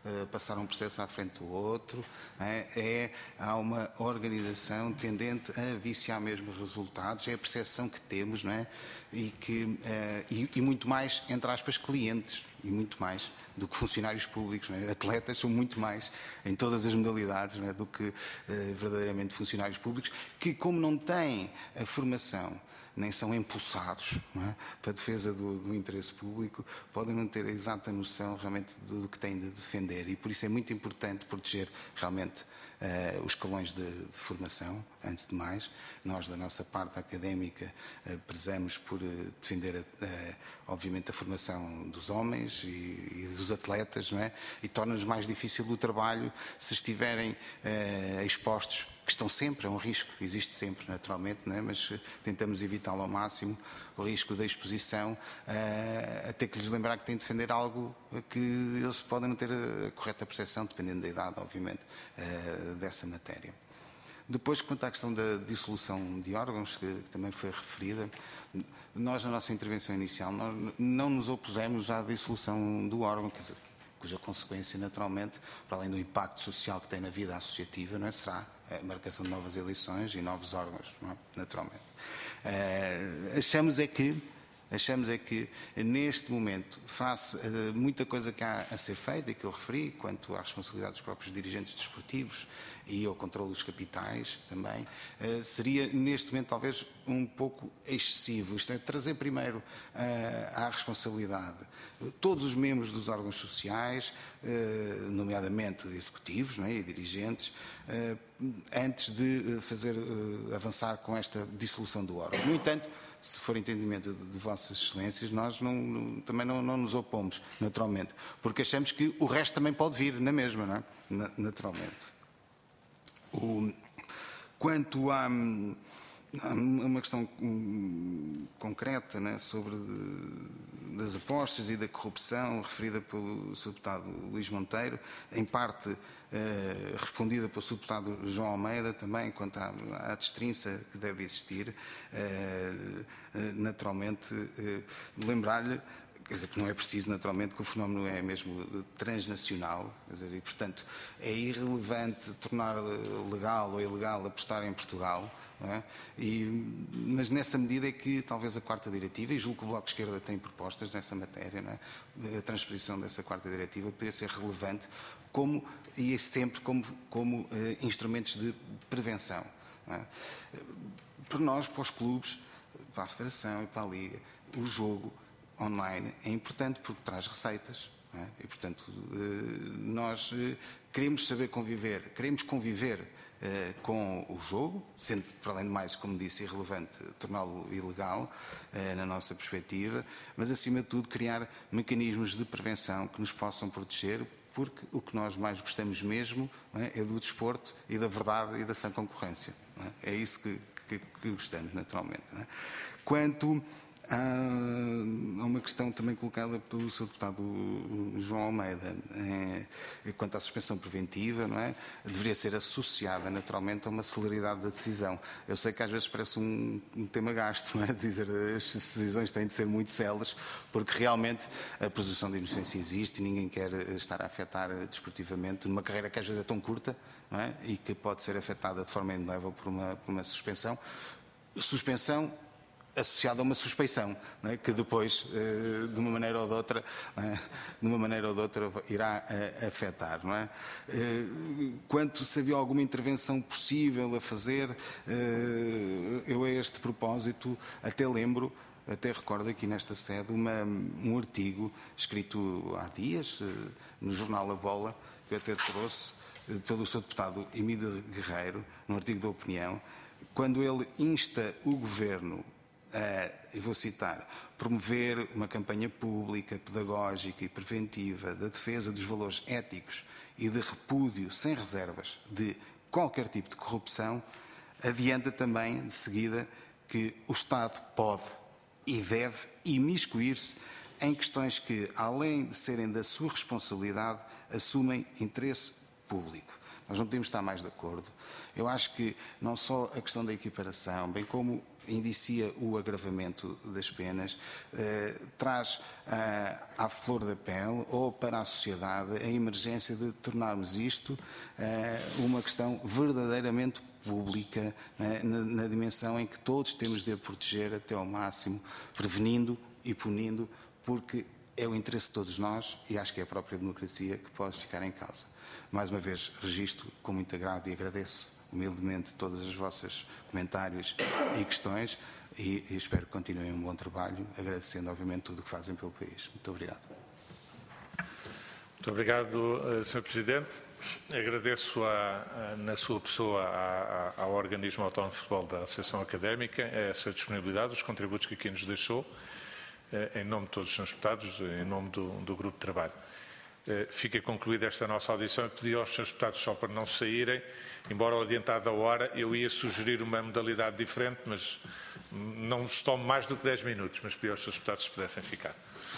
uh, passar um processo à frente do outro, é, é, há uma organização tendente a viciar mesmo resultados, é a percepção que temos, não é? E, que, uh, e, e muito mais, entre aspas, clientes, e muito mais do que funcionários públicos, não é? Atletas são muito mais em todas as modalidades, não é? Do que uh, verdadeiramente funcionários públicos, que como não têm a formação, nem são impulsados, não é? Para a defesa do, do interesse público, podem não ter a exata noção realmente do, do que têm de defender, e por isso é muito importante proteger realmente Uh, os escalões de, de formação, antes de mais. Nós, da nossa parte académica, uh, prezamos por uh, defender, a, uh, obviamente, a formação dos homens e, e dos atletas, não é? E torna-nos mais difícil o trabalho se estiverem uh, expostos, que estão sempre, é um risco, existe sempre, naturalmente, não é? Mas uh, tentamos evitá-lo ao máximo, o risco da exposição, uh, a ter que lhes lembrar que têm de defender algo que eles podem não ter a correta percepção, dependendo da idade, obviamente, uh, dessa matéria. Depois, quanto à questão da dissolução de órgãos, que, que também foi referida, nós, na nossa intervenção inicial, nós não nos opusemos à dissolução do órgão, quer dizer, cuja consequência, naturalmente, para além do impacto social que tem na vida associativa, não é, será a marcação de novas eleições e novos órgãos, não é? Naturalmente. Uh, achamos é que Achamos é que, neste momento, face a muita coisa que há a ser feita, e que eu referi, quanto à responsabilidade dos próprios dirigentes desportivos e ao controle dos capitais também, seria, neste momento, talvez um pouco excessivo. Isto é, trazer primeiro à responsabilidade todos os membros dos órgãos sociais, nomeadamente executivos, não é, e dirigentes, antes de fazer avançar com esta dissolução do órgão. No entanto, se for entendimento de, de vossas excelências, nós não, não, também não, não nos opomos, naturalmente, porque achamos que o resto também pode vir na mesma, não é? Na, naturalmente. O, quanto a, a uma questão um, concreta, né, sobre das apostas e da corrupção, referida pelo senhor Deputado Luís Monteiro, em parte eh, respondida pelo senhor Deputado João Almeida também, quanto à, à destrinça que deve existir, eh, naturalmente, eh, lembrar-lhe, quer dizer, que não é preciso, naturalmente, que o fenómeno é mesmo transnacional, quer dizer, e, portanto, é irrelevante tornar legal ou ilegal apostar em Portugal, não é? E, mas nessa medida é que talvez a quarta diretiva, e julgo que o Bloco de Esquerda tem propostas nessa matéria, não é? A transposição dessa quarta diretiva poderia ser relevante como, e sempre como, como uh, instrumentos de prevenção, não é? Para nós, para os clubes, para a Federação e para a Liga, o jogo online é importante porque traz receitas, não é? E, portanto, nós queremos saber conviver, queremos conviver com o jogo, sendo, para além de mais, como disse, irrelevante torná-lo ilegal, na nossa perspectiva, mas, acima de tudo, criar mecanismos de prevenção que nos possam proteger, porque o que nós mais gostamos mesmo, não é, é do desporto e da verdade e da sã concorrência. Não é? É isso que, que, que gostamos, naturalmente. Não é? Quanto há uma questão também colocada pelo senhor Deputado João Almeida, é, quanto à suspensão preventiva, não é? Deveria ser associada naturalmente a uma celeridade da decisão. Eu sei que às vezes parece um, um tema gasto, não é? Dizer as decisões têm de ser muito céleres, porque realmente a presunção de inocência existe e ninguém quer estar a afetar desportivamente numa carreira que às vezes é tão curta, não é? E que pode ser afetada de forma indelével por uma, por uma suspensão. Suspensão associado a uma suspeição, não é? Que depois, de uma maneira ou de outra, de uma maneira ou de outra, irá afetar, não é? Quanto se havia alguma intervenção possível a fazer, eu a este propósito até lembro, até recordo aqui nesta sede, uma, um artigo escrito há dias, no jornal A Bola, que eu até trouxe, pelo seu deputado Emílio Guerreiro, num artigo da Opinião, quando ele insta o Governo a, e vou citar, promover uma campanha pública, pedagógica e preventiva da defesa dos valores éticos e de repúdio sem reservas de qualquer tipo de corrupção, adianta também, de seguida, que o Estado pode e deve imiscuir-se em questões que, além de serem da sua responsabilidade, assumem interesse público. Nós não podemos estar mais de acordo. Eu acho que não só a questão da equiparação, bem como indicia o agravamento das penas, eh, traz eh, à flor da pele ou para a sociedade a emergência de tornarmos isto eh, uma questão verdadeiramente pública, eh, na, na dimensão em que todos temos de a proteger até ao máximo, prevenindo e punindo, porque é o interesse de todos nós e acho que é a própria democracia que pode ficar em causa. Mais uma vez, registro com muito agrado e agradeço humildemente todos os vossos comentários e questões e, e espero que continuem um bom trabalho, agradecendo obviamente tudo o que fazem pelo país. Muito obrigado. Muito obrigado, senhor Presidente. Agradeço a, a, na sua pessoa a, a, ao Organismo Autónomo de Futebol da Associação Académica essa disponibilidade, os contributos que aqui nos deixou, em nome de todos os senhores deputados, em nome do, do Grupo de Trabalho. Fica concluída esta nossa audição e pedi aos senhores deputados só para não saírem, embora ao adiantado da hora eu ia sugerir uma modalidade diferente, mas não nos tome mais do que dez minutos, mas pedi aos senhores deputados se pudessem ficar.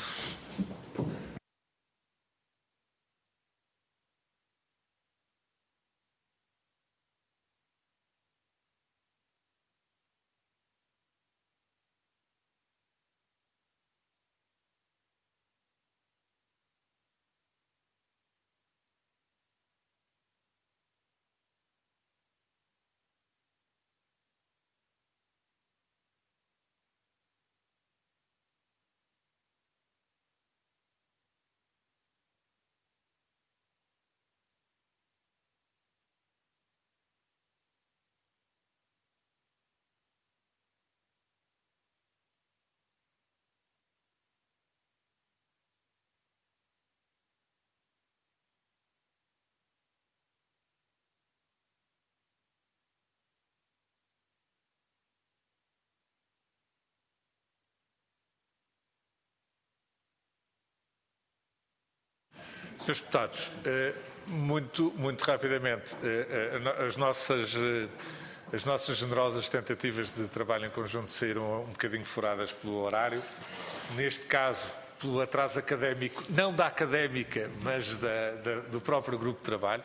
Senhores deputados, muito, muito rapidamente, as nossas, as nossas generosas tentativas de trabalho em conjunto saíram um bocadinho furadas pelo horário. Neste caso, pelo atraso académico, não da académica, mas da, da, do próprio grupo de trabalho,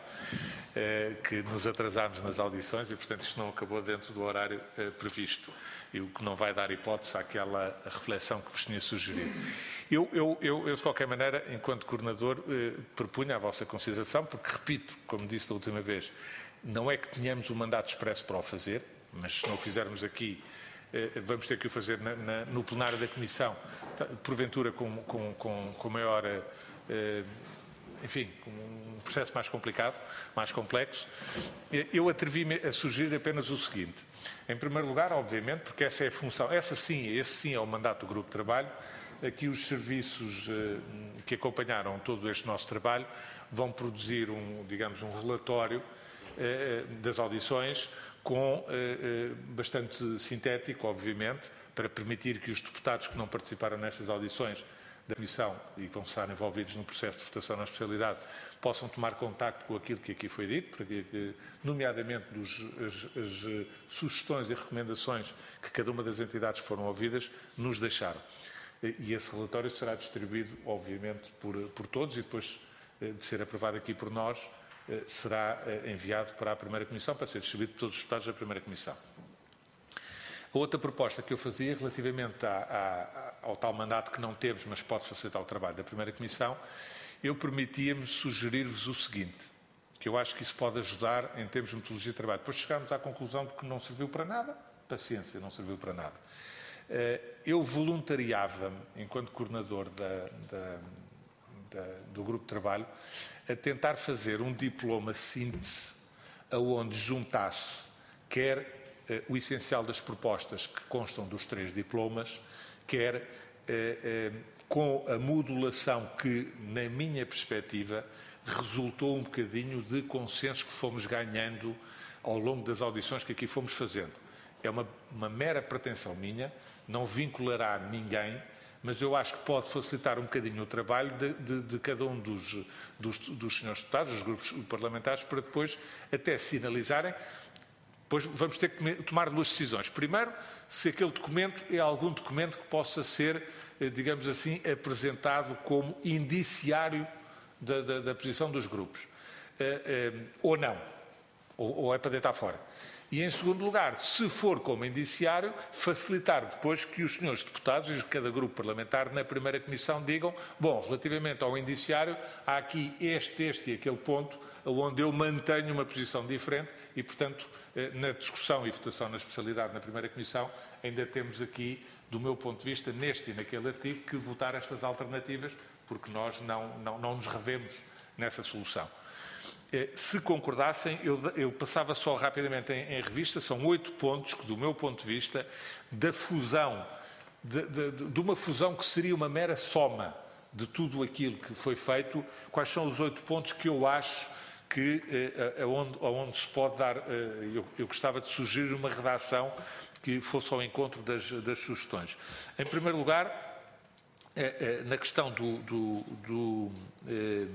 que nos atrasámos nas audições e, portanto, isto não acabou dentro do horário previsto, e o que não vai dar hipótese àquela reflexão que vos tinha sugerido. Eu, eu, eu, eu de qualquer maneira, enquanto coordenador, eh, propunha à vossa consideração, porque, repito, como disse da última vez, não é que tenhamos um mandato expresso para o fazer, mas se não o fizermos aqui, eh, vamos ter que o fazer na, na, no plenário da Comissão, porventura com, com, com, com maior, eh, enfim, com um processo mais complicado, mais complexo. Eu atrevi-me a sugerir apenas o seguinte. Em primeiro lugar, obviamente, porque essa é a função, essa sim, esse sim é o mandato do Grupo de Trabalho. Aqui os serviços eh, que acompanharam todo este nosso trabalho vão produzir um, digamos, um relatório eh, das audições com eh, bastante sintético, obviamente, para permitir que os deputados que não participaram nestas audições da Comissão e que vão estar envolvidos no processo de votação na especialidade possam tomar contacto com aquilo que aqui foi dito, para que, nomeadamente dos, as, as sugestões e recomendações que cada uma das entidades que foram ouvidas nos deixaram. E esse relatório será distribuído, obviamente, por, por todos e depois de ser aprovado aqui por nós, será enviado para a Primeira Comissão, para ser distribuído por todos os deputados da Primeira Comissão. A outra proposta que eu fazia relativamente à, à, ao tal mandato que não temos, mas pode facilitar o trabalho da Primeira Comissão, eu permitia-me sugerir-vos o seguinte, que eu acho que isso pode ajudar em termos de metodologia de trabalho. Depois chegámos à conclusão de que não serviu para nada, paciência, não serviu para nada. Eu voluntariava-me, enquanto coordenador da, da, da, do grupo de trabalho, a tentar fazer um diploma síntese aonde juntasse quer eh, o essencial das propostas que constam dos três diplomas, quer eh, eh, com a modulação que, na minha perspectiva, resultou um bocadinho de consenso que fomos ganhando ao longo das audições que aqui fomos fazendo. É uma, uma mera pretensão minha, não vinculará ninguém, mas eu acho que pode facilitar um bocadinho o trabalho de, de, de cada um dos, dos, dos senhores deputados, dos grupos parlamentares, para depois até sinalizarem. Depois vamos ter que tomar duas decisões. Primeiro, se aquele documento é algum documento que possa ser, digamos assim, apresentado como indiciário da, da, da posição dos grupos. Ou não. Ou, ou é para deitar fora. E, em segundo lugar, se for como indiciário, facilitar depois que os senhores deputados e cada grupo parlamentar na primeira comissão digam, bom, relativamente ao indiciário, há aqui este, este e aquele ponto onde eu mantenho uma posição diferente e, portanto, na discussão e votação na especialidade na primeira comissão, ainda temos aqui, do meu ponto de vista, neste e naquele artigo, que votar estas alternativas, porque nós não, não, não nos revemos nessa solução. Se concordassem, eu, eu passava só rapidamente em, em revista, são oito pontos que, do meu ponto de vista, da fusão, de, de, de uma fusão que seria uma mera soma de tudo aquilo que foi feito, quais são os oito pontos que eu acho que, eh, aonde, aonde se pode dar, eh, eu, eu gostava de sugerir uma redação que fosse ao encontro das, das sugestões. Em primeiro lugar, eh, eh, na questão do... do, do eh,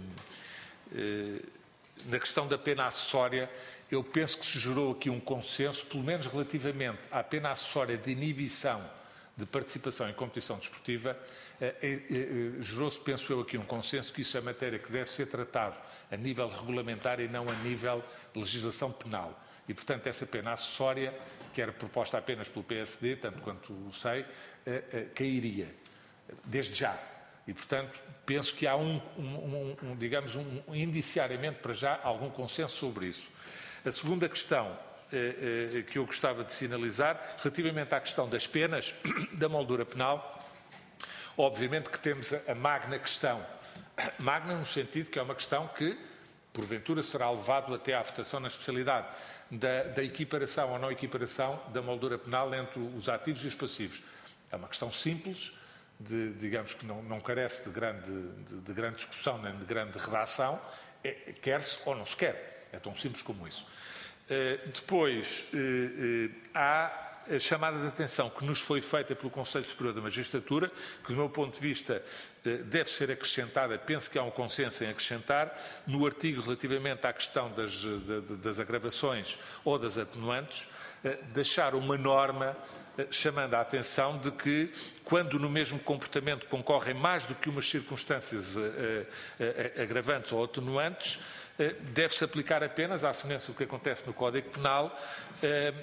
eh, na questão da pena acessória, eu penso que se gerou aqui um consenso, pelo menos relativamente à pena acessória de inibição de participação em competição desportiva, eh, eh, eh, gerou-se, penso eu, aqui um consenso que isso é matéria que deve ser tratado a nível regulamentar e não a nível de legislação penal. E, portanto, essa pena acessória, que era proposta apenas pelo P S D, tanto quanto sei, eh, eh, cairia, desde já. E, portanto, penso que há, um, um, um, digamos, um, um, indiciariamente para já, algum consenso sobre isso. A segunda questão eh, eh, que eu gostava de sinalizar, relativamente à questão das penas, da moldura penal, obviamente que temos a, a magna questão, magna no sentido que é uma questão que, porventura, será levado até à votação na especialidade, da, da equiparação ou não equiparação da moldura penal entre os ativos e os passivos. É uma questão simples, De, digamos que não, não carece de grande, de, de grande discussão nem de grande redação, é, quer-se ou não se quer. É tão simples como isso. Uh, depois, uh, uh, há a chamada de atenção que nos foi feita pelo Conselho Superior da Magistratura, que, do meu ponto de vista, uh, deve ser acrescentada, penso que há um consenso em acrescentar, no artigo relativamente à questão das, de, de, das agravações ou das atenuantes, uh, deixar uma norma chamando a atenção de que, quando no mesmo comportamento concorrem mais do que umas circunstâncias uh, uh, agravantes ou atenuantes, uh, deve-se aplicar apenas, à semelhança do que acontece no Código Penal, uh,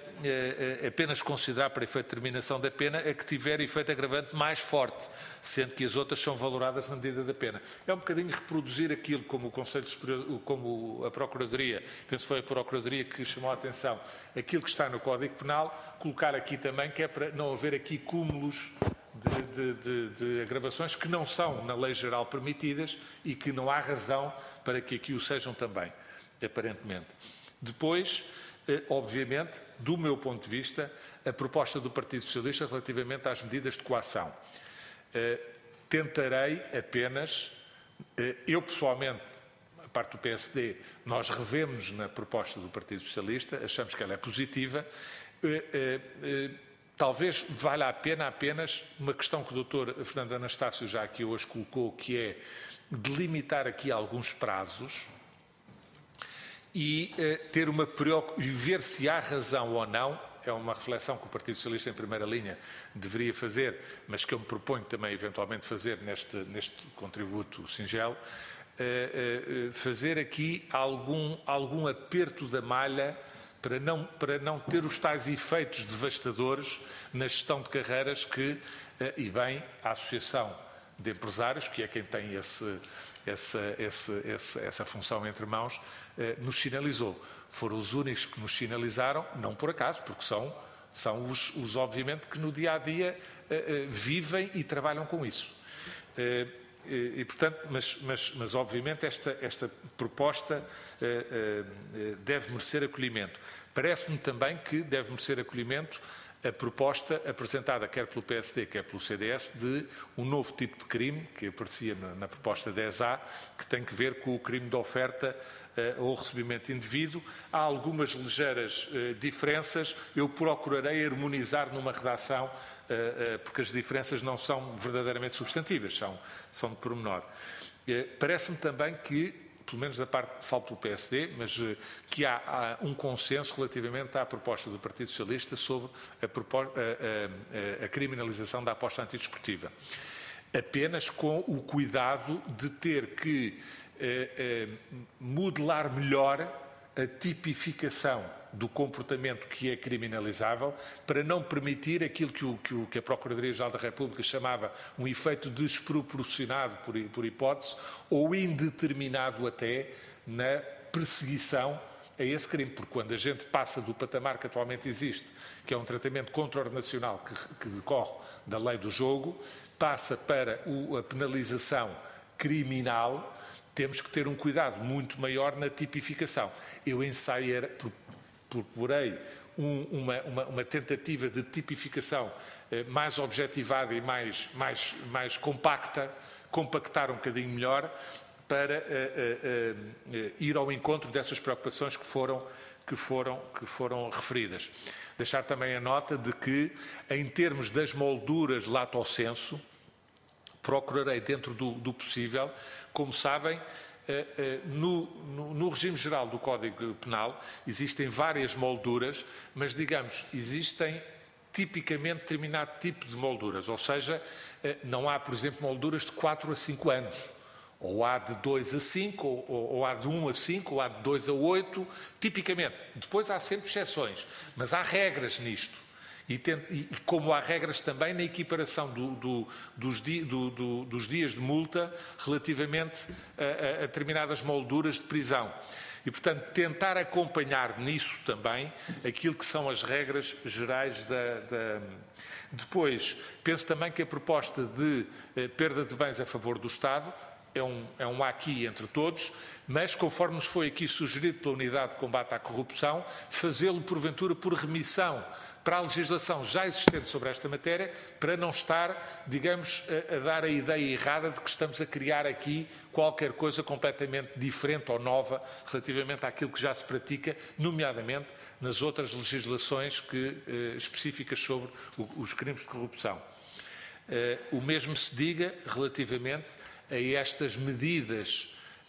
uh, apenas considerar para efeito de determinação da pena a que tiver efeito agravante mais forte, sendo que as outras são valoradas na medida da pena. É um bocadinho reproduzir aquilo como o Conselho Superior, como a Procuradoria, penso que foi a Procuradoria que chamou a atenção, aquilo que está no Código Penal, colocar aqui também, que é para não haver aqui cúmulos de, de, de, de agravações que não são, na lei geral, permitidas e que não há razão para que aqui o sejam também, aparentemente. Depois, eh, obviamente, do meu ponto de vista, a proposta do Partido Socialista relativamente às medidas de coação. Eh, tentarei apenas, eh, eu pessoalmente, a parte do P S D, nós revemos na proposta do Partido Socialista, achamos que ela é positiva. Eh, eh, eh, talvez valha a pena apenas uma questão que o doutor Fernando Anastácio já aqui hoje colocou, que é delimitar aqui alguns prazos e eh, ter uma preocupação, e ver se há razão ou não. É uma reflexão que o Partido Socialista, em primeira linha, deveria fazer, mas que eu me proponho também, eventualmente, fazer neste, neste contributo singelo, eh, eh, fazer aqui algum, algum aperto da malha para não, para não ter os tais efeitos devastadores na gestão de carreiras que, eh, e bem, a Associação de Empresários, que é quem tem esse, essa, essa, essa, essa função entre mãos, eh, nos sinalizou. Foram os únicos que nos sinalizaram, não por acaso, porque são, são os, os, obviamente, que no dia-a-dia eh, eh, vivem e trabalham com isso. Eh, E, e, portanto, mas, mas, mas obviamente esta, esta proposta eh, eh, deve merecer acolhimento. Parece-me também que deve merecer acolhimento a proposta apresentada quer pelo P S D, quer pelo C D S, de um novo tipo de crime, que aparecia na, na proposta dez A, que tem que ver com o crime de oferta eh, ou recebimento indevido. Há algumas ligeiras eh, diferenças, eu procurarei harmonizar numa redação, porque as diferenças não são verdadeiramente substantivas, são, são de pormenor. Parece-me também que, pelo menos da parte, falo pelo P S D, mas que há, há um consenso relativamente à proposta do Partido Socialista sobre a, a, a, a criminalização da aposta antidesportiva. Apenas com o cuidado de ter que eh, eh, modelar melhor a tipificação do comportamento que é criminalizável, para não permitir aquilo que, o, que, o, que a Procuradoria-Geral da República chamava um efeito desproporcionado, por, por hipótese, ou indeterminado até, na perseguição a esse crime. Porque quando a gente passa do patamar que atualmente existe, que é um tratamento contraordenacional que, que decorre da lei do jogo, passa para o, a penalização criminal, temos que ter um cuidado muito maior na tipificação. Eu ensaiei, procurei um, uma, uma, uma tentativa de tipificação eh, mais objetivada e mais, mais, mais compacta, compactar um bocadinho melhor, para eh, eh, eh, ir ao encontro dessas preocupações que foram, que, foram, que foram referidas. Deixar também a nota de que, em termos das molduras lato sensu, procurarei, dentro do, do possível, como sabem, eh, eh, no, no, no regime geral do Código Penal existem várias molduras, mas, digamos, existem tipicamente determinado tipo de molduras, ou seja, eh, não há, por exemplo, molduras de quatro a cinco anos. Ou há de dois a cinco, ou, ou, ou há de um a cinco, ou há de dois a oito, tipicamente. Depois há sempre exceções, mas há regras nisto. E, tem, e como há regras também na equiparação do, do, dos, di, do, do, dos dias de multa relativamente a, a, a determinadas molduras de prisão. E, portanto, tentar acompanhar nisso também aquilo que são as regras gerais da... da... Depois, penso também que a proposta de eh, perda de bens a favor do Estado é um, é um aqui entre todos, mas, conforme nos foi aqui sugerido pela Unidade de Combate à Corrupção, fazê-lo, porventura, por remissão para a legislação já existente sobre esta matéria, para não estar, digamos, a, a dar a ideia errada de que estamos a criar aqui qualquer coisa completamente diferente ou nova relativamente àquilo que já se pratica, nomeadamente nas outras legislações que, eh, específicas sobre o, os crimes de corrupção. Eh, o mesmo se diga relativamente a estas medidas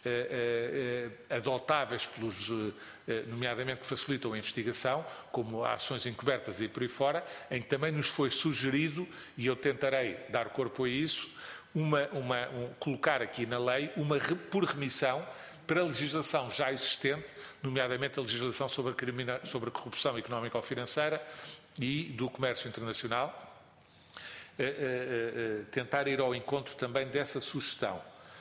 eh, eh, adotáveis pelos, eh, nomeadamente que facilitam a investigação, como ações encobertas e por aí fora, em que também nos foi sugerido, e eu tentarei dar corpo a isso, uma, uma, um, colocar aqui na lei, uma por remissão, para a legislação já existente, nomeadamente a legislação sobre a, crimina, sobre a corrupção económica ou financeira e do comércio internacional, Uh, uh, uh, tentar ir ao encontro também dessa sugestão.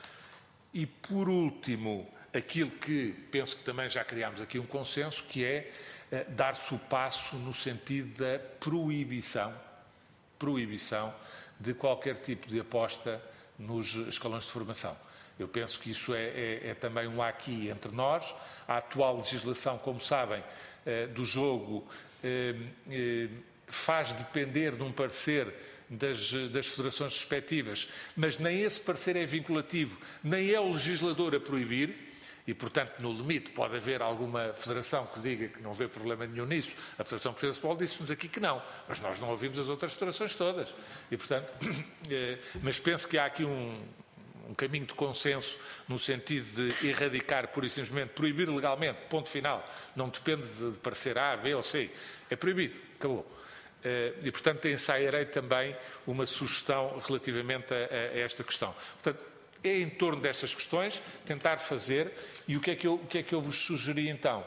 E, por último, aquilo que penso que também já criámos aqui um consenso, que é uh, dar-se o passo no sentido da proibição, proibição de qualquer tipo de aposta nos escalões de formação. Eu penso que isso é, é, é também um aqui entre nós. A atual legislação, como sabem, uh, do jogo uh, uh, faz depender de um parecer Das, das federações respectivas, mas nem esse parecer é vinculativo, nem é o legislador a proibir, e, portanto, no limite pode haver alguma federação que diga que não vê problema nenhum nisso. A Federação Portuguesa de Futebol disse-nos aqui que não, mas nós não ouvimos as outras federações todas. E, portanto, eh, mas penso que há aqui um, um caminho de consenso no sentido de erradicar, pura e simplesmente, proibir legalmente, ponto final, não depende de parecer A, B ou C, é proibido, acabou. E, portanto, ensaiarei também uma sugestão relativamente a, a esta questão. Portanto, é em torno destas questões tentar fazer, e o que é que eu, o que é que eu vos sugeri então?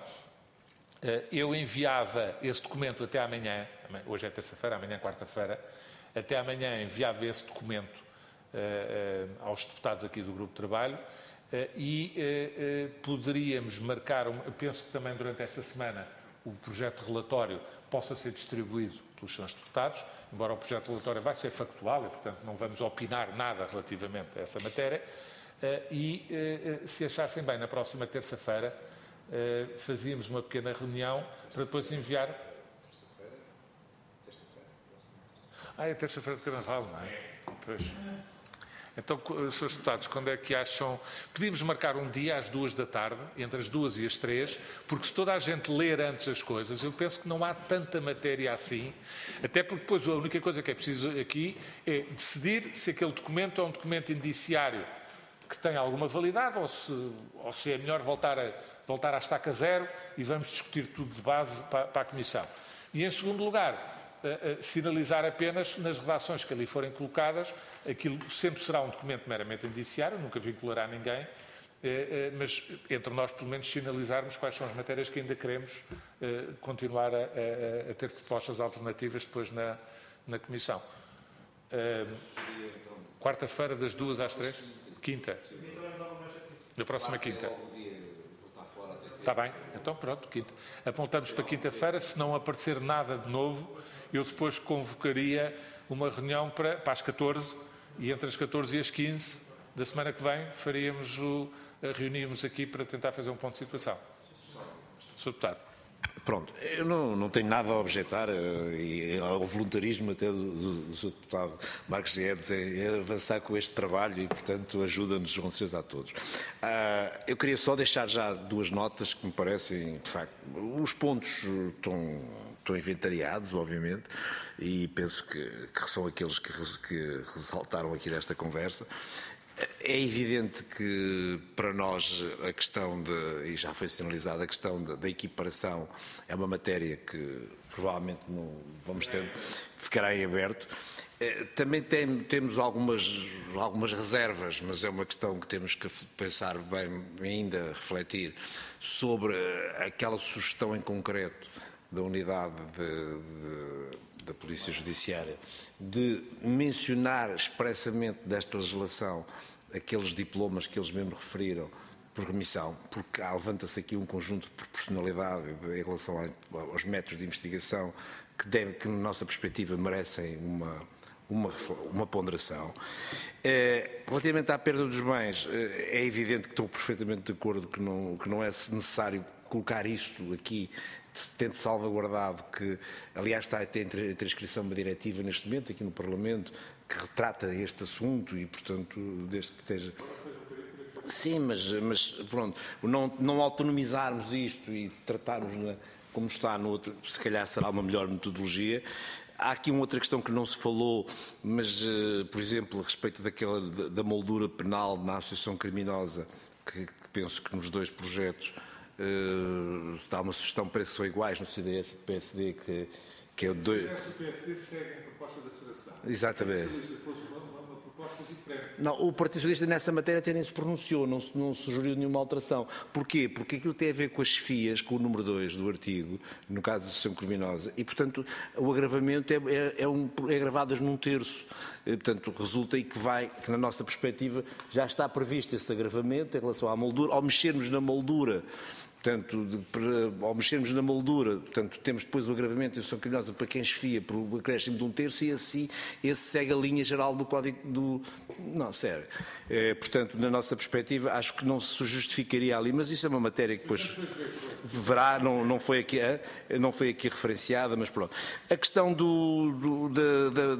Eu enviava esse documento até amanhã, hoje é terça-feira, amanhã é quarta-feira, até amanhã enviava esse documento uh, uh, aos deputados aqui do Grupo de Trabalho uh, e uh, uh, poderíamos marcar, um, penso que também durante esta semana, o projeto de relatório possa ser distribuído pelos senhores deputados, embora o projeto de relatório vai ser factual e, portanto, não vamos opinar nada relativamente a essa matéria, e, se achassem bem, na próxima terça-feira, fazíamos uma pequena reunião para depois enviar... Ah, é terça-feira de Carnaval, não é? Pois. Então, senhores deputados, quando é que acham... Podíamos marcar um dia às duas da tarde, entre as duas e as três, porque se toda a gente ler antes as coisas, eu penso que não há tanta matéria assim, até porque depois a única coisa que é preciso aqui é decidir se aquele documento é um documento indiciário que tem alguma validade ou se, ou se é melhor voltar, a, voltar à estaca zero e vamos discutir tudo de base para, para a Comissão. E, em segundo lugar, Uh, uh, sinalizar apenas nas redações que ali forem colocadas, aquilo sempre será um documento meramente indiciário, nunca vinculará ninguém, mas entre nós, pelo menos, sinalizarmos quais são as matérias que ainda queremos continuar a, a, a ter propostas alternativas depois na, na Comissão. Quarta-feira, das duas às três? Quinta. Na próxima quinta. Está bem, então pronto, quinta. Apontamos para quinta-feira, se não aparecer nada de novo, eu depois convocaria uma reunião para, para as catorze, e entre as catorze e as quinze da semana que vem faríamos o, reuníamos aqui para tentar fazer um ponto de situação. senhor Deputado. Pronto, eu não, não tenho nada a objetar e ao voluntarismo até do, do, do senhor Deputado Marcos Guedes em avançar com este trabalho e, portanto, ajuda-nos com certeza a todos. Uh, eu queria só deixar já duas notas que me parecem, de facto, os pontos estão, estão inventariados, obviamente, e penso que, que são aqueles que, que ressaltaram aqui nesta conversa. É evidente que para nós a questão de, e já foi sinalizada, a questão de, da equiparação é uma matéria que provavelmente não vamos ter, ficará em aberto. Também tem, temos algumas, algumas reservas, mas é uma questão que temos que pensar bem, ainda refletir sobre aquela sugestão em concreto da unidade de, de, da Polícia Judiciária de mencionar expressamente desta legislação aqueles diplomas que eles mesmo referiram por remissão, porque levanta-se aqui um conjunto de proporcionalidade em relação aos métodos de investigação que, deve, que na nossa perspectiva, merecem uma, uma, uma ponderação. Eh, relativamente à perda dos bens, eh, é evidente que estou perfeitamente de acordo que não, que não é necessário colocar isto aqui, tendo salvaguardado que, aliás, está até em transcrição uma diretiva neste momento aqui no Parlamento que retrata este assunto e, portanto, desde que esteja... Sim, mas, mas pronto, não, não autonomizarmos isto e tratarmos na, como está no outro, se calhar será uma melhor metodologia. Há aqui uma outra questão que não se falou, mas, por exemplo, a respeito daquela, da moldura penal na associação criminosa, que, que penso que nos dois projetos Uh, está uma sugestão, parece que são iguais no C D S e P S D, que, que é o dois. O C D S e o P S D seguem a proposta da Federação. Exatamente. O Partido Socialista pôs uma, uma, uma proposta diferente. Não, o Partido Socialista nessa matéria até nem se pronunciou, não, não sugeriu nenhuma alteração. Porquê? Porque aquilo tem a ver com as chefias, com o número dois do artigo, no caso da associação criminosa, e, portanto, o agravamento é, é, é, um, é agravadas num terço. E, portanto, resulta aí que vai, que na nossa perspectiva já está previsto esse agravamento em relação à moldura, ao mexermos na moldura. Portanto, de, para, ao mexermos na moldura, portanto, temos depois o agravamento da associação criminosa para quem esfia por o acréscimo de um terço e assim esse segue a linha geral do Código do... Não, sério. É, portanto, na nossa perspectiva, acho que não se justificaria ali, mas isso é uma matéria que depois verá, não, não, foi, aqui, não foi aqui referenciada, mas pronto. A questão do, do, da, da,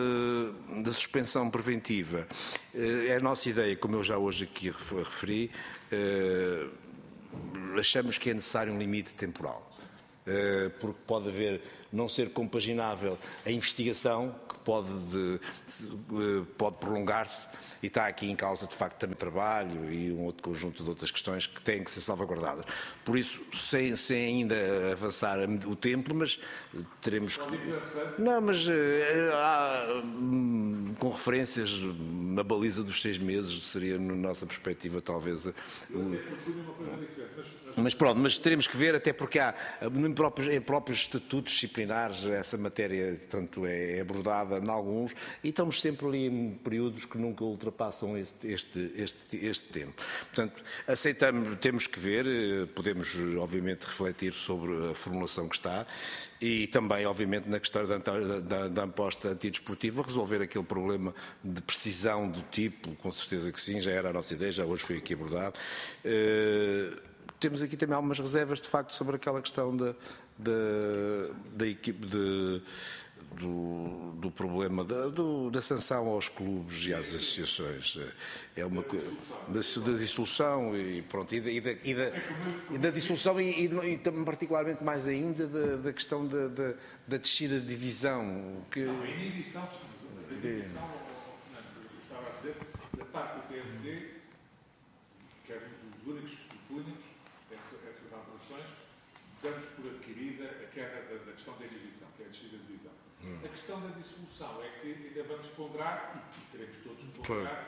da, da suspensão preventiva é a nossa ideia, como eu já hoje aqui referi, é, achamos que é necessário um limite temporal, porque pode haver, não ser compaginável a investigação, que pode, de, pode prolongar-se, e está aqui em causa, de facto, também trabalho e um outro conjunto de outras questões que têm que ser salvaguardadas. Por isso, sem, sem ainda avançar o tempo, mas teremos que... Não, mas há, com referências na baliza dos seis meses, seria, na nossa perspectiva, talvez... Mas pronto, mas teremos que ver, até porque há, em próprios, em próprios estatutos disciplinares, essa matéria, tanto é, é abordada em alguns, e estamos sempre ali em períodos que nunca ultrapassam este, este, este, este tempo. Portanto, aceitamos, temos que ver, podemos, obviamente, refletir sobre a formulação que está, e também, obviamente, na questão da, da, da aposta antidesportiva, resolver aquele problema de precisão do tipo, com certeza que sim, já era a nossa ideia, já hoje foi aqui abordado. Uh, Temos aqui também algumas reservas, de facto, sobre aquela questão da, da, da equipe, de, do, do problema da, do, da sanção aos clubes e às associações. É uma da, da dissolução e pronto, e da, e da, e da, e da dissolução e, e, e também particularmente mais ainda da, da questão da, da, da descida de divisão. Que... Não, a inibição, a inibição, eu estava a dizer, da parte do P S D, que éramos os únicos que propunhamos essas alterações, damos por adquirida a queda da, da questão da inibição, que é a descida de divisão. Hum. A questão da dissolução é que ainda vamos ponderar, e, e teremos todos que ponderar,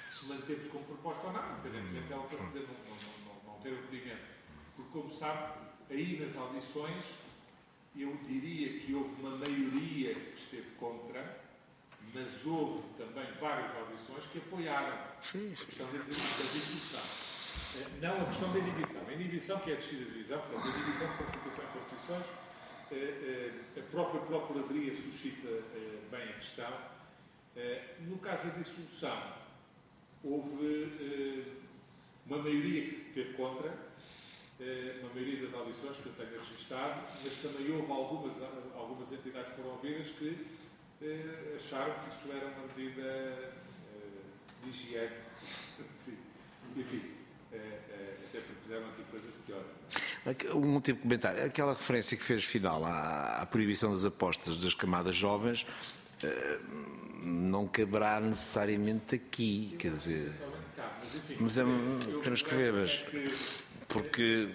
se mantemos como proposta ou não, independentemente dela depois poder não, não, não, não ter acolhimento. Porque, como sabe, aí nas audições, eu diria que houve uma maioria que esteve contra, mas houve também várias audições que apoiaram sim, sim. a questão da dissolução. Não a questão da inibição. A inibição, que é a descida de divisão, portanto, a inibição de participação em competições, a própria Procuradoria suscita bem a questão. No caso da dissolução, houve uma maioria que esteve contra, uma maioria das audições que eu tenho registado, mas também houve algumas, algumas entidades que foram ouvidas que acharam que isso era uma medida de higiene. Enfim. É, é, até porque fizeram aqui coisas piores. Um último comentário. Aquela referência que fez final à, à proibição das apostas das camadas jovens uh, não caberá necessariamente aqui, quer dizer... Mas, enfim, mas é, temos que ver, mas... Porque...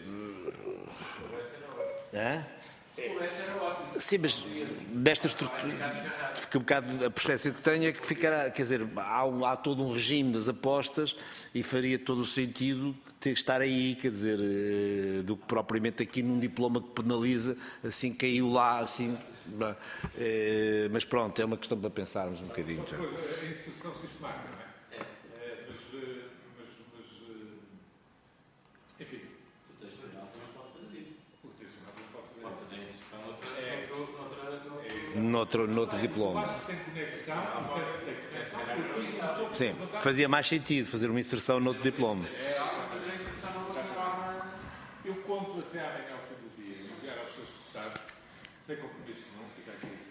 Hã? Sim, mas desta estrutura, fica um bocado, a percepção que tenho é que ficará, quer dizer, há, um, há todo um regime das apostas e faria todo o sentido ter que estar aí, quer dizer, do que propriamente aqui num diploma que penaliza, assim caiu lá, assim, mas pronto, é uma questão para pensarmos um bocadinho. Já. A inserção sistemática, não é? É. Mas, mas, mas, enfim. Noutro, noutro diploma. Sim, fazia mais sentido fazer uma inserção noutro diploma. Eu conto até amanhã ao fim do dia, enviar aos seus deputados, sem compromisso não, fica aqui.